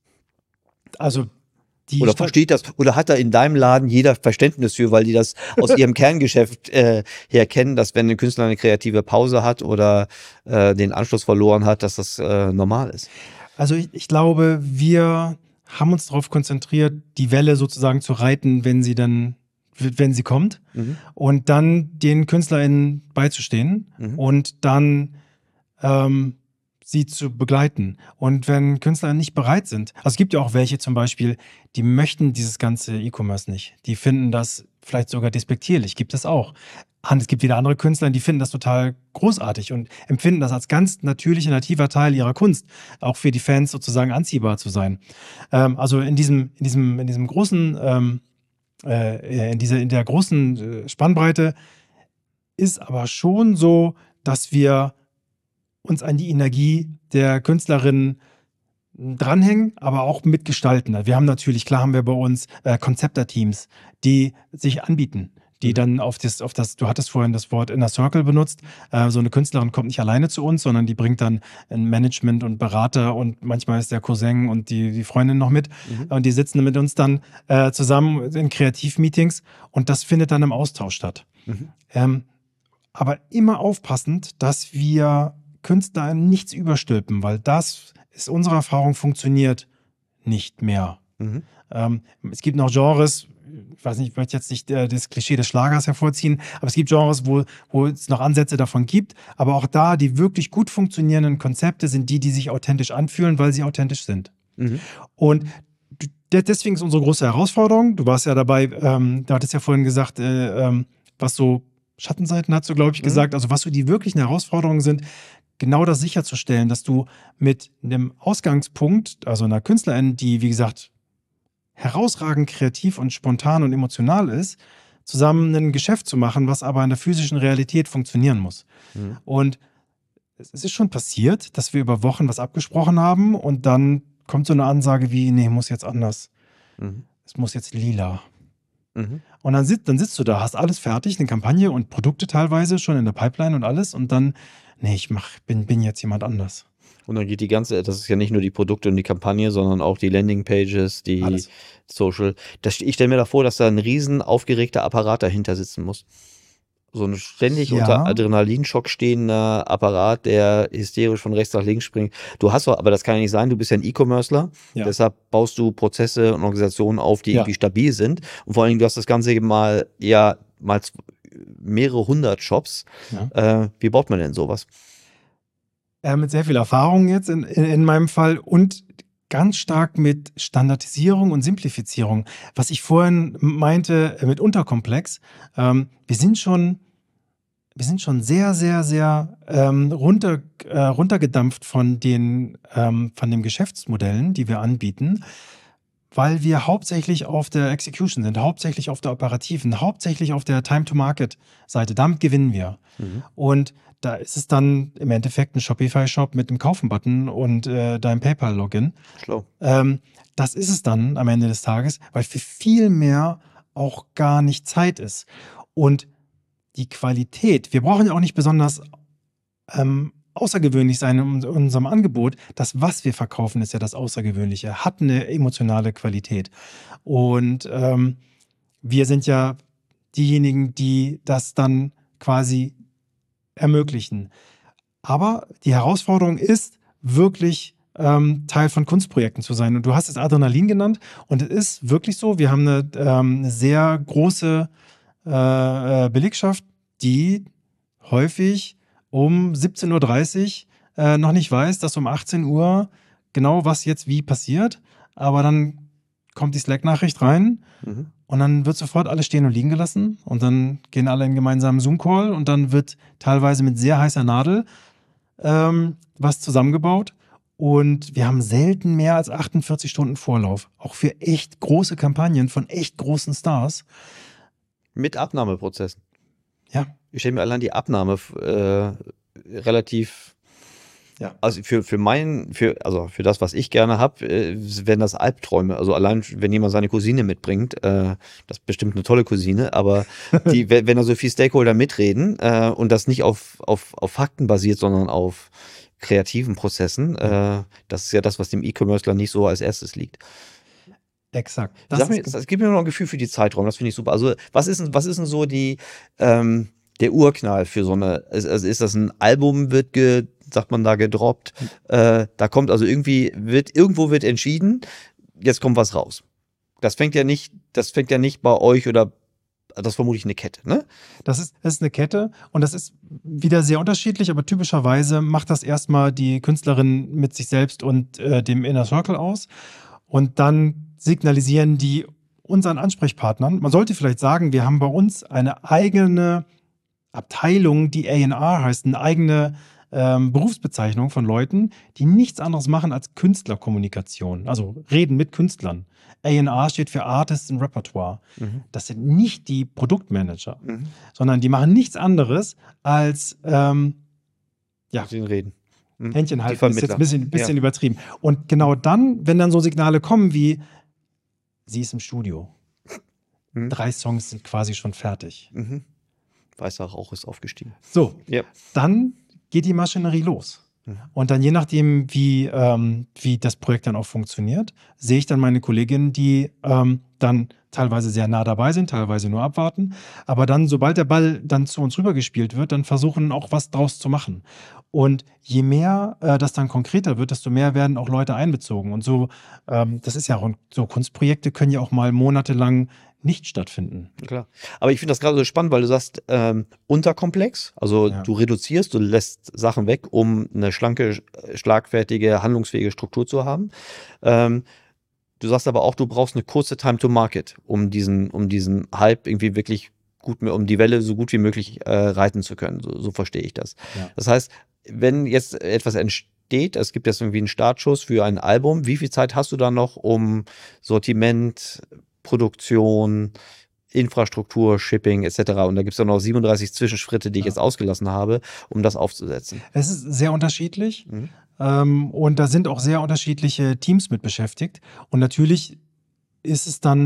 Also Die oder versteht das, oder hat da in deinem Laden jeder Verständnis für, weil die das aus ihrem Kerngeschäft äh, her kennen, dass wenn ein Künstler eine kreative Pause hat oder äh, den Anschluss verloren hat, dass das äh, normal ist? Also ich, ich glaube, wir haben uns darauf konzentriert, die Welle sozusagen zu reiten, wenn sie dann, wenn sie kommt, mhm. und dann den KünstlerInnen beizustehen, mhm. und dann ähm, sie zu begleiten. Und wenn Künstler nicht bereit sind, also es gibt ja auch welche zum Beispiel, die möchten dieses ganze E-Commerce nicht. Die finden das vielleicht sogar despektierlich, gibt es auch. Und es gibt wieder andere Künstler, die finden das total großartig und empfinden das als ganz natürlicher, nativer Teil ihrer Kunst, auch für die Fans sozusagen anziehbar zu sein. Ähm, also in diesem, in diesem, in diesem großen, ähm, äh, in dieser, in der großen Spannbreite ist aber schon so, dass wir uns an die Energie der Künstlerinnen dranhängen, aber auch mitgestalten. Wir haben natürlich, klar haben wir bei uns äh, Konzepter-Teams, die sich anbieten, die mhm. dann auf das, auf das, du hattest vorhin das Wort Inner Circle benutzt, äh, so eine Künstlerin kommt nicht alleine zu uns, sondern die bringt dann ein Management und Berater und manchmal ist der Cousin und die, die Freundin noch mit, mhm. und die sitzen mit uns dann äh, zusammen in Kreativmeetings und das findet dann im Austausch statt. Mhm. Ähm, aber immer aufpassend, dass wir Künstler nichts überstülpen, weil das ist unsere Erfahrung, funktioniert nicht mehr. Mhm. Ähm, es gibt noch Genres, ich weiß nicht, ich möchte jetzt nicht äh, das Klischee des Schlagers hervorziehen, aber es gibt Genres, wo, wo es noch Ansätze davon gibt, aber auch da, die wirklich gut funktionierenden Konzepte sind die, die sich authentisch anfühlen, weil sie authentisch sind. Mhm. Und deswegen ist unsere große Herausforderung, du warst ja dabei, ähm, du hattest ja vorhin gesagt, äh, ähm, was so Schattenseiten hast du, glaube ich, mhm. gesagt, also was so die wirklichen Herausforderungen sind, genau das sicherzustellen, dass du mit einem Ausgangspunkt, also einer Künstlerin, die, wie gesagt, herausragend kreativ und spontan und emotional ist, zusammen ein Geschäft zu machen, was aber in der physischen Realität funktionieren muss. Mhm. Und es ist schon passiert, dass wir über Wochen was abgesprochen haben und dann kommt so eine Ansage wie, nee, muss jetzt anders. Mhm. Es muss jetzt lila. Mhm. Und dann, sitzt, dann sitzt du da, hast alles fertig, eine Kampagne und Produkte teilweise schon in der Pipeline und alles und dann nee, ich mach, bin, bin jetzt jemand anders. Und dann geht die ganze, das ist ja nicht nur die Produkte und die Kampagne, sondern auch die Landingpages, die Alles. Social. Das, ich stelle mir da vor, dass da ein riesen aufgeregter Apparat dahinter sitzen muss. So ein ständig Ja. unter Adrenalinschock stehender Apparat, der hysterisch von rechts nach links springt. Du hast doch, aber das kann ja nicht sein, du bist ja ein E-Commercer, Ja. deshalb baust du Prozesse und Organisationen auf, die Ja. irgendwie stabil sind. Und vor allen Dingen, du hast das Ganze mal, ja, mal z- mehrere hundert Shops. Ja. Äh, wie baut man denn sowas? Äh, mit sehr viel Erfahrung jetzt in, in, in meinem Fall und ganz stark mit Standardisierung und Simplifizierung. Was ich vorhin meinte äh, mit Unterkomplex, ähm, wir sind schon, wir sind schon sehr, sehr, sehr ähm, runter, äh, runtergedampft von den, ähm, von den Geschäftsmodellen, die wir anbieten, weil wir hauptsächlich auf der Execution sind, hauptsächlich auf der operativen, hauptsächlich auf der Time-to-Market-Seite. Damit gewinnen wir. Mhm. Und da ist es dann im Endeffekt ein Shopify-Shop mit einem Kaufen-Button und äh, deinem PayPal-Login. Schlau. Ähm, das ist es dann am Ende des Tages, weil für viel mehr auch gar nicht Zeit ist. Und die Qualität, wir brauchen ja auch nicht besonders ähm, außergewöhnlich sein in unserem Angebot. Das, was wir verkaufen, ist ja das Außergewöhnliche, hat eine emotionale Qualität. Und ähm, wir sind ja diejenigen, die das dann quasi ermöglichen. Aber die Herausforderung ist, wirklich ähm, Teil von Kunstprojekten zu sein. Und du hast es Adrenalin genannt. Und es ist wirklich so, wir haben eine, ähm, eine sehr große äh, Belegschaft, die häufig um siebzehn Uhr dreißig äh, noch nicht weiß, dass um achtzehn Uhr genau was jetzt wie passiert. Aber dann kommt die Slack-Nachricht rein Mhm. und dann wird sofort alles stehen und liegen gelassen und dann gehen alle in einen gemeinsamen Zoom-Call und dann wird teilweise mit sehr heißer Nadel ähm, was zusammengebaut. Und wir haben selten mehr als achtundvierzig Stunden Vorlauf. Auch für echt große Kampagnen von echt großen Stars. Mit Abnahmeprozessen. Ja. Ich stelle mir allein die Abnahme äh, relativ, Ja. also für, für mein, für, also für das, was ich gerne habe, äh, werden das Albträume. Also allein, wenn jemand seine Cousine mitbringt, äh, das ist bestimmt eine tolle Cousine, aber die, wenn wenn da so viele Stakeholder mitreden äh, und das nicht auf, auf, auf Fakten basiert, sondern auf kreativen Prozessen, äh, das ist ja das, was dem E-Commercer nicht so als erstes liegt. Exakt. Das Sag mir, ist, das gibt mir noch ein Gefühl für die Zeiträume, das finde ich super. Also, was ist, denn- was ist denn so die, ähm, der Urknall für so eine, also ist das ein Album, wird ge, sagt man da, gedroppt, äh, da kommt also irgendwie, wird, irgendwo wird entschieden, jetzt kommt was raus. Das fängt ja nicht, das fängt ja nicht bei euch oder, das ist vermutlich eine Kette, ne? das, ist, das ist eine Kette und das ist wieder sehr unterschiedlich, aber typischerweise macht das erstmal die Künstlerin mit sich selbst und äh, dem Inner Circle aus. Und dann signalisieren die unseren Ansprechpartnern. Man sollte vielleicht sagen, wir haben bei uns eine eigene Abteilung, die A and R heißt, eine eigene ähm, Berufsbezeichnung von Leuten, die nichts anderes machen als Künstlerkommunikation, also reden mit Künstlern. A and R steht für Artists and Repertoire. Mhm. Das sind nicht die Produktmanager, Mhm. sondern die machen nichts anderes als ähm, ja, Mit denen reden. Mhm. Händchen Die halten, ist Vermittler. jetzt ein bisschen, bisschen Ja. übertrieben. Und genau dann, wenn dann so Signale kommen wie, sie ist im Studio, Mhm. drei Songs sind quasi schon fertig. Mhm. Weißer Rauch ist aufgestiegen. So, Ja. dann geht die Maschinerie los. Mhm. Und dann je nachdem, wie, ähm, wie das Projekt dann auch funktioniert, sehe ich dann meine Kolleginnen, die ähm, dann teilweise sehr nah dabei sind, teilweise nur abwarten. Aber dann, sobald der Ball dann zu uns rübergespielt wird, dann versuchen auch was draus zu machen. Und je mehr äh, das dann konkreter wird, desto mehr werden auch Leute einbezogen. Und so, ähm, das ist ja auch, so Kunstprojekte können ja auch mal monatelang nicht stattfinden. Klar. Aber ich finde das gerade so spannend, weil du sagst, ähm, unterkomplex, also Ja. du reduzierst, du lässt Sachen weg, um eine schlanke, schlagfertige, handlungsfähige Struktur zu haben. Ähm, du sagst aber auch, du brauchst eine kurze Time to Market, um diesen, um diesen Hype irgendwie wirklich gut, um die Welle so gut wie möglich äh, reiten zu können. So, so verstehe ich das. Ja. Das heißt, wenn jetzt etwas entsteht, es gibt jetzt irgendwie einen Startschuss für ein Album, wie viel Zeit hast du dann noch, um Sortiment, Produktion, Infrastruktur, Shipping et cetera. Und da gibt es dann noch siebenunddreißig Zwischenschritte, die ich Ja. jetzt ausgelassen habe, um das aufzusetzen. Es ist sehr unterschiedlich. Mhm. Ähm, und da sind auch sehr unterschiedliche Teams mit beschäftigt. Und natürlich ist es dann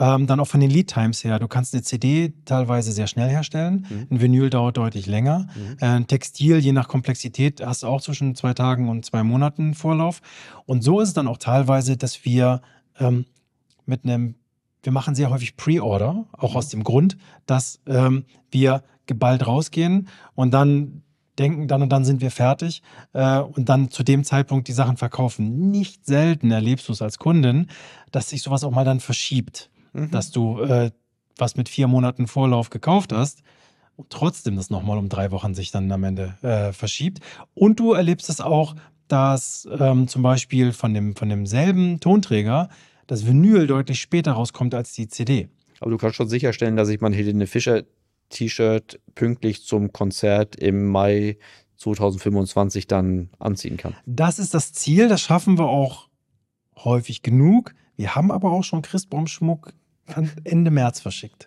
ähm, dann auch von den Lead-Times her. Du kannst eine C D teilweise sehr schnell herstellen, Mhm. ein Vinyl dauert deutlich länger. Mhm. Äh, ein Textil, je nach Komplexität, hast du auch zwischen zwei Tagen und zwei Monaten Vorlauf. Und so ist es dann auch teilweise, dass wir ähm, mit einem, wir machen sehr häufig Pre-Order, auch aus dem Grund, dass ähm, wir geballt rausgehen und dann denken, dann und dann sind wir fertig äh, und dann zu dem Zeitpunkt die Sachen verkaufen. Nicht selten erlebst du es als Kundin, dass sich sowas auch mal dann verschiebt, Mhm. dass du äh, was mit vier Monaten Vorlauf gekauft hast und trotzdem das nochmal um drei Wochen sich dann am Ende äh, verschiebt. Und du erlebst es auch, dass ähm, zum Beispiel von, dem, von demselben Tonträger das Vinyl deutlich später rauskommt als die C D. Aber du kannst schon sicherstellen, dass ich mein Helene Fischer T-Shirt pünktlich zum Konzert im Mai zwanzig fünfundzwanzig dann anziehen kann. Das ist das Ziel, das schaffen wir auch häufig genug. Wir haben aber auch schon Christbaumschmuck Ende März verschickt.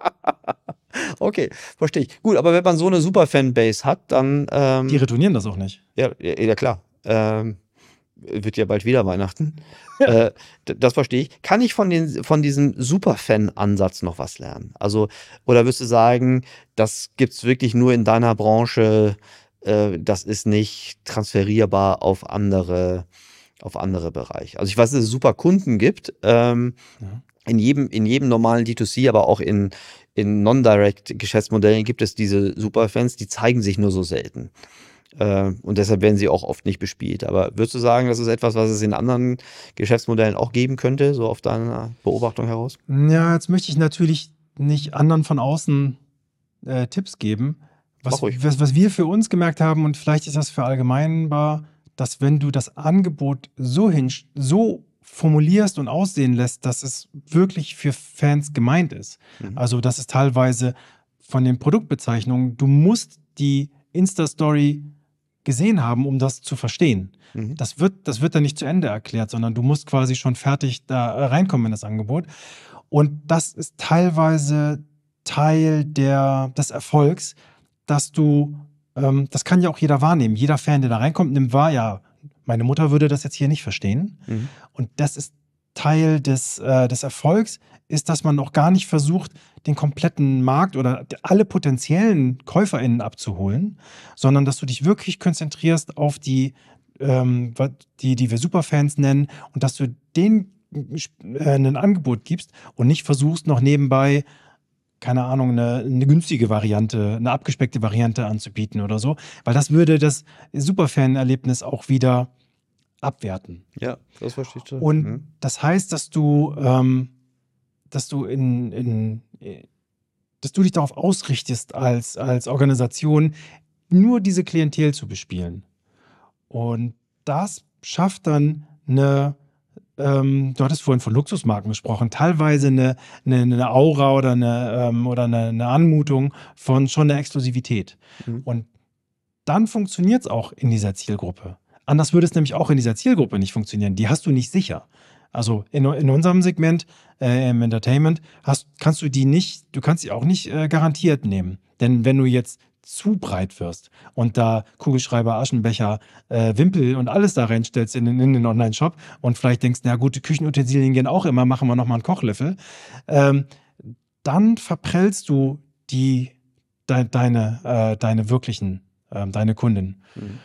Okay, verstehe ich. Gut, aber wenn man so eine super Fanbase hat, dann ähm, Die retournieren das auch nicht. ja, ja, ja klar. Ähm, wird ja bald wieder Weihnachten. äh, d- das verstehe ich. Kann ich von, den, von diesem Superfan-Ansatz noch was lernen? Also, oder würdest du sagen, das gibt es wirklich nur in deiner Branche, äh, das ist nicht transferierbar auf andere, auf andere Bereiche? Also ich weiß, dass es super Kunden gibt, ähm, Ja. in jedem, in jedem normalen D zwei C, aber auch in, in Non-Direct-Geschäftsmodellen gibt es diese Superfans, die zeigen sich nur so selten. Äh, und deshalb werden sie auch oft nicht bespielt. Aber würdest du sagen, das ist etwas, was es in anderen Geschäftsmodellen auch geben könnte, so auf deiner Beobachtung heraus? Ja, jetzt möchte ich natürlich nicht anderen von außen äh, Tipps geben. Mach Was, ruhig. was, was wir für uns gemerkt haben, und vielleicht ist das für allgemeinbar, dass wenn du das Angebot so, hin, so formulierst und aussehen lässt, dass es wirklich für Fans gemeint ist. Mhm. Also das ist teilweise von den Produktbezeichnungen, du musst die Insta-Story gesehen haben, um das zu verstehen. Mhm. Das wird, das wird dann nicht zu Ende erklärt, sondern du musst quasi schon fertig da reinkommen in das Angebot. Und das ist teilweise Teil der, des Erfolgs, dass du, ähm, das kann ja auch jeder wahrnehmen. Jeder Fan, der da reinkommt, nimmt wahr, ja, meine Mutter würde das jetzt hier nicht verstehen. Mhm. Und das ist Teil des, äh, des Erfolgs, ist, dass man noch gar nicht versucht, den kompletten Markt oder alle potenziellen KäuferInnen abzuholen, sondern dass du dich wirklich konzentrierst auf die, ähm, die, die wir Superfans nennen und dass du denen äh, ein Angebot gibst und nicht versuchst, noch nebenbei, keine Ahnung, eine, eine günstige Variante, eine abgespeckte Variante anzubieten oder so, weil das würde das Superfan-Erlebnis auch wieder abwerten. Ja, das verstehe ich. Und Mhm. das heißt, dass du, ähm, dass du in, in, dass du dich darauf ausrichtest, als, als Organisation nur diese Klientel zu bespielen. Und das schafft dann eine, ähm, du hattest vorhin von Luxusmarken gesprochen, teilweise eine, eine, eine Aura oder eine, ähm, oder eine, eine Anmutung von schon einer Exklusivität. Mhm. Und dann funktioniert es auch in dieser Zielgruppe. Anders würde es nämlich auch in dieser Zielgruppe nicht funktionieren. Die hast du nicht sicher. Also in, in unserem Segment äh, im Entertainment hast, kannst du die nicht, du kannst sie auch nicht äh, garantiert nehmen. Denn wenn du jetzt zu breit wirst und da Kugelschreiber, Aschenbecher, äh, Wimpel und alles da reinstellst in, in den Online-Shop und vielleicht denkst, na gut, die Küchenutensilien gehen auch immer, machen wir nochmal einen Kochlöffel, ähm, dann verprellst du die, de, deine, äh, deine wirklichen, äh, deine Kunden. Mhm.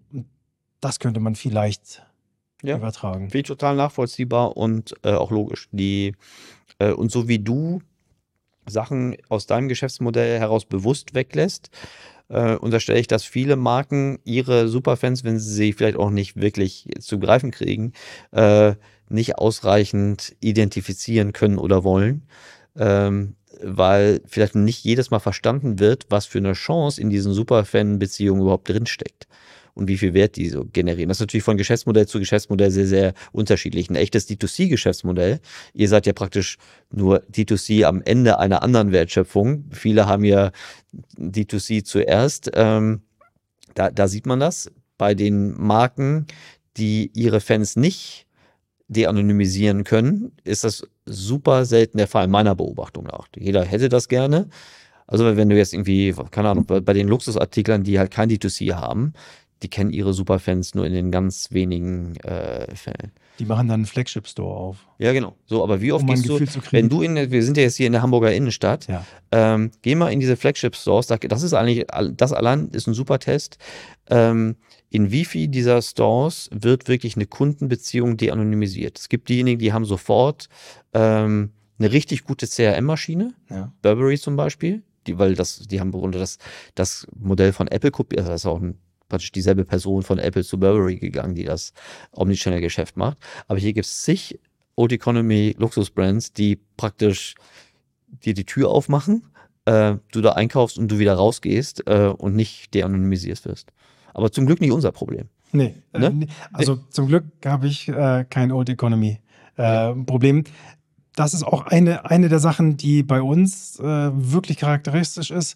Das könnte man vielleicht Ja. übertragen. Finde ich total nachvollziehbar und äh, auch logisch. Die, äh, und so wie du Sachen aus deinem Geschäftsmodell heraus bewusst weglässt, äh, unterstelle ich, dass viele Marken ihre Superfans, wenn sie sie vielleicht auch nicht wirklich zu greifen kriegen, äh, nicht ausreichend identifizieren können oder wollen, ähm, weil vielleicht nicht jedes Mal verstanden wird, was für eine Chance in diesen Superfan-Beziehungen überhaupt drinsteckt. Und wie viel Wert die so generieren. Das ist natürlich von Geschäftsmodell zu Geschäftsmodell sehr, sehr unterschiedlich. Ein echtes D zwei C-Geschäftsmodell, ihr seid ja praktisch nur D zwei C am Ende einer anderen Wertschöpfung. Viele haben ja D zwei C zuerst. Ähm, da, da sieht man das. Bei den Marken, die ihre Fans nicht de-anonymisieren können, ist das super selten der Fall, meiner Beobachtung nach. Jeder hätte das gerne. Also wenn du jetzt irgendwie, keine Ahnung, bei, bei den Luxusartiklern, die halt kein D zwei C haben, die kennen ihre Superfans nur in den ganz wenigen äh, Fällen. Die machen dann einen Flagship-Store auf. Ja, genau. So, aber wie oft Um ein gehst du, Gefühl zu kriegen. wenn du in, der- wir sind ja jetzt hier in der Hamburger Innenstadt, Ja. ähm, geh mal in diese Flagship-Stores, da- das ist eigentlich, all- das allein ist ein super Test. Ähm, in wie viel dieser Stores wird wirklich eine Kundenbeziehung de-anonymisiert? Es gibt diejenigen, die haben sofort ähm, eine richtig gute C R M-Maschine, Ja. Burberry zum Beispiel, die, weil das, die haben im Grunde das, das Modell von Apple kopiert, also das ist auch ein, praktisch dieselbe Person von Apple zu Burberry gegangen, die das Omnichannel-Geschäft macht. Aber hier gibt es zig Old Economy Luxusbrands, die praktisch dir die Tür aufmachen, äh, du da einkaufst und du wieder rausgehst äh, und nicht de-anonymisiert wirst. Aber zum Glück nicht unser Problem. Nee, Ne? äh, nee. also zum Glück habe ich äh, kein Old Economy äh, Problem. Das ist auch eine, eine der Sachen, die bei uns äh, wirklich charakteristisch ist.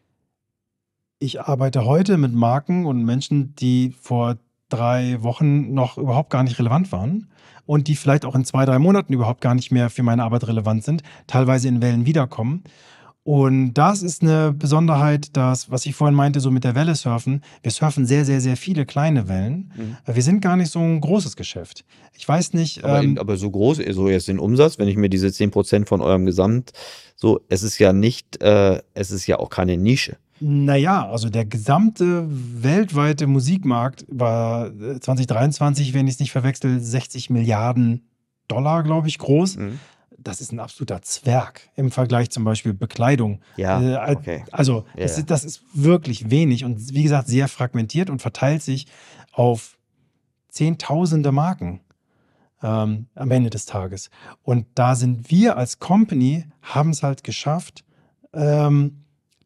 Ich arbeite heute mit Marken und Menschen, die vor drei Wochen noch überhaupt gar nicht relevant waren und die vielleicht auch in zwei, drei Monaten überhaupt gar nicht mehr für meine Arbeit relevant sind, teilweise in Wellen wiederkommen. Und das ist eine Besonderheit, dass, was ich vorhin meinte, so mit der Welle surfen, wir surfen sehr, sehr, sehr viele kleine Wellen. Mhm. Wir sind gar nicht so ein großes Geschäft. Ich weiß nicht. Aber, in, ähm, aber so groß, so jetzt den Umsatz, wenn ich mir diese zehn Prozent von eurem Gesamt, so, es ist ja nicht, äh, es ist ja auch keine Nische. Naja, also der gesamte weltweite Musikmarkt war äh, zwanzig dreiundzwanzig, wenn ich es nicht verwechsel, sechzig Milliarden Dollar, glaube ich, groß. Mhm. Das ist ein absoluter Zwerg im Vergleich zum Beispiel Bekleidung. Ja, Äh, okay. Also Ja, das, ja. ist, das ist wirklich wenig und wie gesagt sehr fragmentiert und verteilt sich auf Zehntausende Marken ähm, am Ende des Tages. Und da sind wir als Company, haben es halt geschafft, ähm,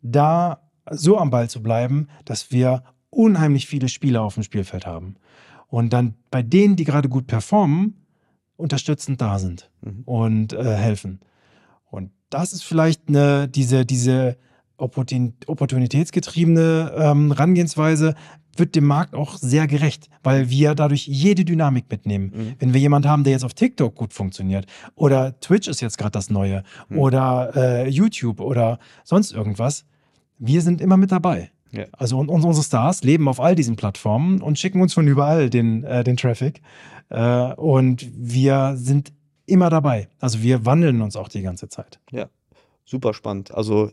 da so am Ball zu bleiben, dass wir unheimlich viele Spieler auf dem Spielfeld haben. Und dann bei denen, die gerade gut performen, unterstützend da sind Mhm. und äh, helfen. Und das ist vielleicht eine, diese, diese opportun opportunitätsgetriebene ähm, Herangehensweise wird dem Markt auch sehr gerecht, weil wir dadurch jede Dynamik mitnehmen. Mhm. Wenn wir jemanden haben, der jetzt auf TikTok gut funktioniert oder Twitch ist jetzt gerade das Neue Mhm. oder äh, YouTube oder sonst irgendwas, wir sind immer mit dabei. Ja. Also und, und unsere Stars leben auf all diesen Plattformen und schicken uns von überall den, äh, den Traffic. Äh, und wir sind immer dabei. Also wir wandeln uns auch die ganze Zeit. Ja, super spannend. Also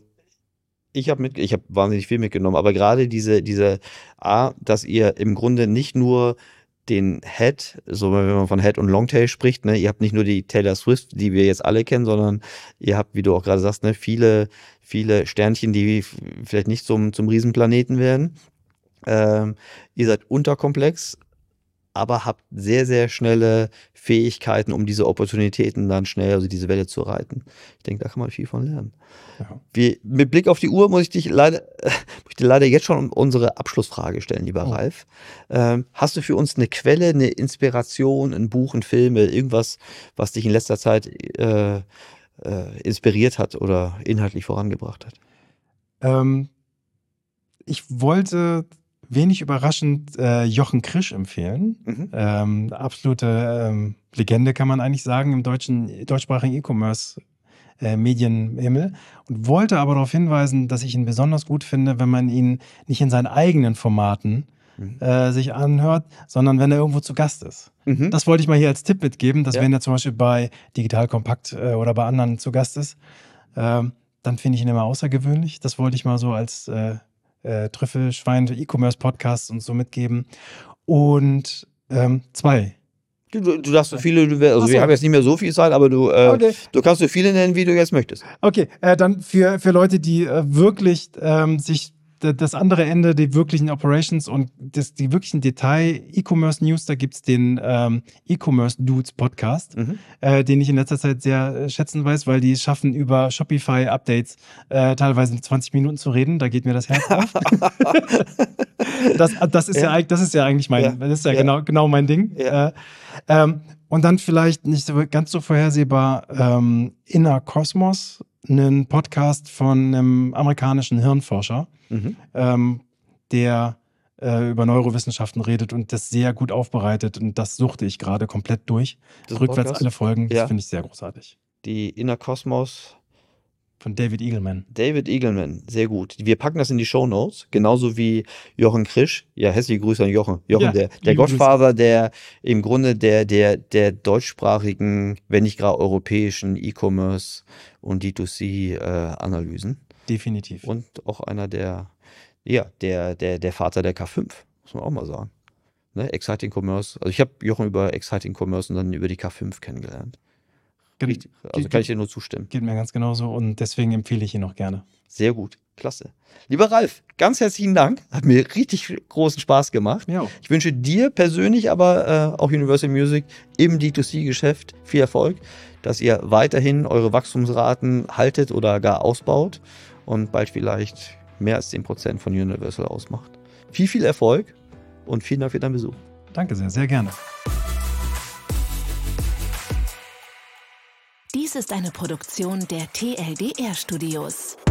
ich habe mit, ich habe wahnsinnig viel mitgenommen, aber gerade diese, diese A, dass ihr im Grunde nicht nur den Head, so wenn man von Head und Longtail spricht, ne, ihr habt nicht nur die Taylor Swift, die wir jetzt alle kennen, sondern ihr habt, wie du auch gerade sagst, ne, viele, viele Sternchen, die f- vielleicht nicht zum, zum Riesenplaneten werden. Ähm, ihr seid unterkomplex, aber habt sehr, sehr schnelle Fähigkeiten, um diese Opportunitäten dann schnell, also diese Welle zu reiten. Ich denke, da kann man viel von lernen. Ja. Wir, mit Blick auf die Uhr muss ich dich leider, muss ich dir leider jetzt schon unsere Abschlussfrage stellen, lieber Oh. Ralf. Ähm, hast du für uns eine Quelle, eine Inspiration, ein Buch, ein Film, irgendwas, was dich in letzter Zeit äh, äh, inspiriert hat oder inhaltlich vorangebracht hat? Ähm, ich wollte wenig überraschend äh, Jochen Krisch empfehlen. Mhm. Ähm, absolute ähm, Legende kann man eigentlich sagen im deutschen, deutschsprachigen E-Commerce äh, Medienhimmel und wollte aber darauf hinweisen, dass ich ihn besonders gut finde, wenn man ihn nicht in seinen eigenen Formaten Mhm. äh, sich anhört, sondern wenn er irgendwo zu Gast ist. Mhm. Das wollte ich mal hier als Tipp mitgeben, dass Ja. wenn er zum Beispiel bei Digital Kompakt äh, oder bei anderen zu Gast ist, ähm, dann finde ich ihn immer außergewöhnlich. Das wollte ich mal so als äh, äh, Trüffelschwein E-Commerce-Podcast und so mitgeben. Und ähm, zwei. Du, du du darfst so viele, du, also Ach so. wir haben jetzt nicht mehr so viel Zeit, aber du, äh, Okay. du kannst so viele nennen, wie du jetzt möchtest. Okay, äh, dann für, für Leute, die äh, wirklich ähm, sich d- das andere Ende, die wirklichen Operations und das, die wirklichen Detail-E-Commerce-News, da gibt es den ähm, E-Commerce-Dudes-Podcast, Mhm. äh, den ich in letzter Zeit sehr äh, schätzen weiß, weil die es schaffen, über Shopify-Updates äh, teilweise in zwanzig Minuten zu reden. Da geht mir das Herz auf. das, das, ist ja. Ja. eigentlich- das ist ja eigentlich mein, Ja. das ist ja, Ja. Genau, genau mein Ding. Ja. Äh, ähm, und dann vielleicht nicht so ganz so vorhersehbar ähm, Inner Cosmos, einen Podcast von einem amerikanischen Hirnforscher, Mhm. ähm, der äh, über Neurowissenschaften redet und das sehr gut aufbereitet. Und das suchte ich gerade komplett durch. Das ist ein Rückwärts Podcast? alle Folgen. Das Ja. finde ich sehr großartig. Die Inner Kosmos Von David Eagleman. David Eagleman, sehr gut. Wir packen das in die Shownotes, genauso wie Jochen Krisch. Ja, herzliche Grüße an Jochen. Jochen, Ja, der, der liebe Gottvater der im Grunde der, der, der deutschsprachigen, wenn nicht gerade europäischen E-Commerce und D zwei C-Analysen. Definitiv. Und auch einer der, ja, der, der, der Vater der K fünf, muss man auch mal sagen. Ne? Exciting Commerce. Also ich habe Jochen über Exciting Commerce und dann über die K fünf kennengelernt. Gen- Richtig. Also kann ich dir nur zustimmen. Geht mir ganz genauso und deswegen empfehle ich ihn auch gerne. Sehr gut, klasse. Lieber Ralf, ganz herzlichen Dank. Hat mir richtig großen Spaß gemacht. Ja. Ich wünsche dir persönlich, aber äh, auch Universal Music im D zwei C-Geschäft viel Erfolg, dass ihr weiterhin eure Wachstumsraten haltet oder gar ausbaut und bald vielleicht mehr als zehn Prozent von Universal ausmacht. Viel, viel Erfolg und vielen Dank für deinen Besuch. Danke sehr, sehr gerne. Dies ist eine Produktion der T L D R Studios.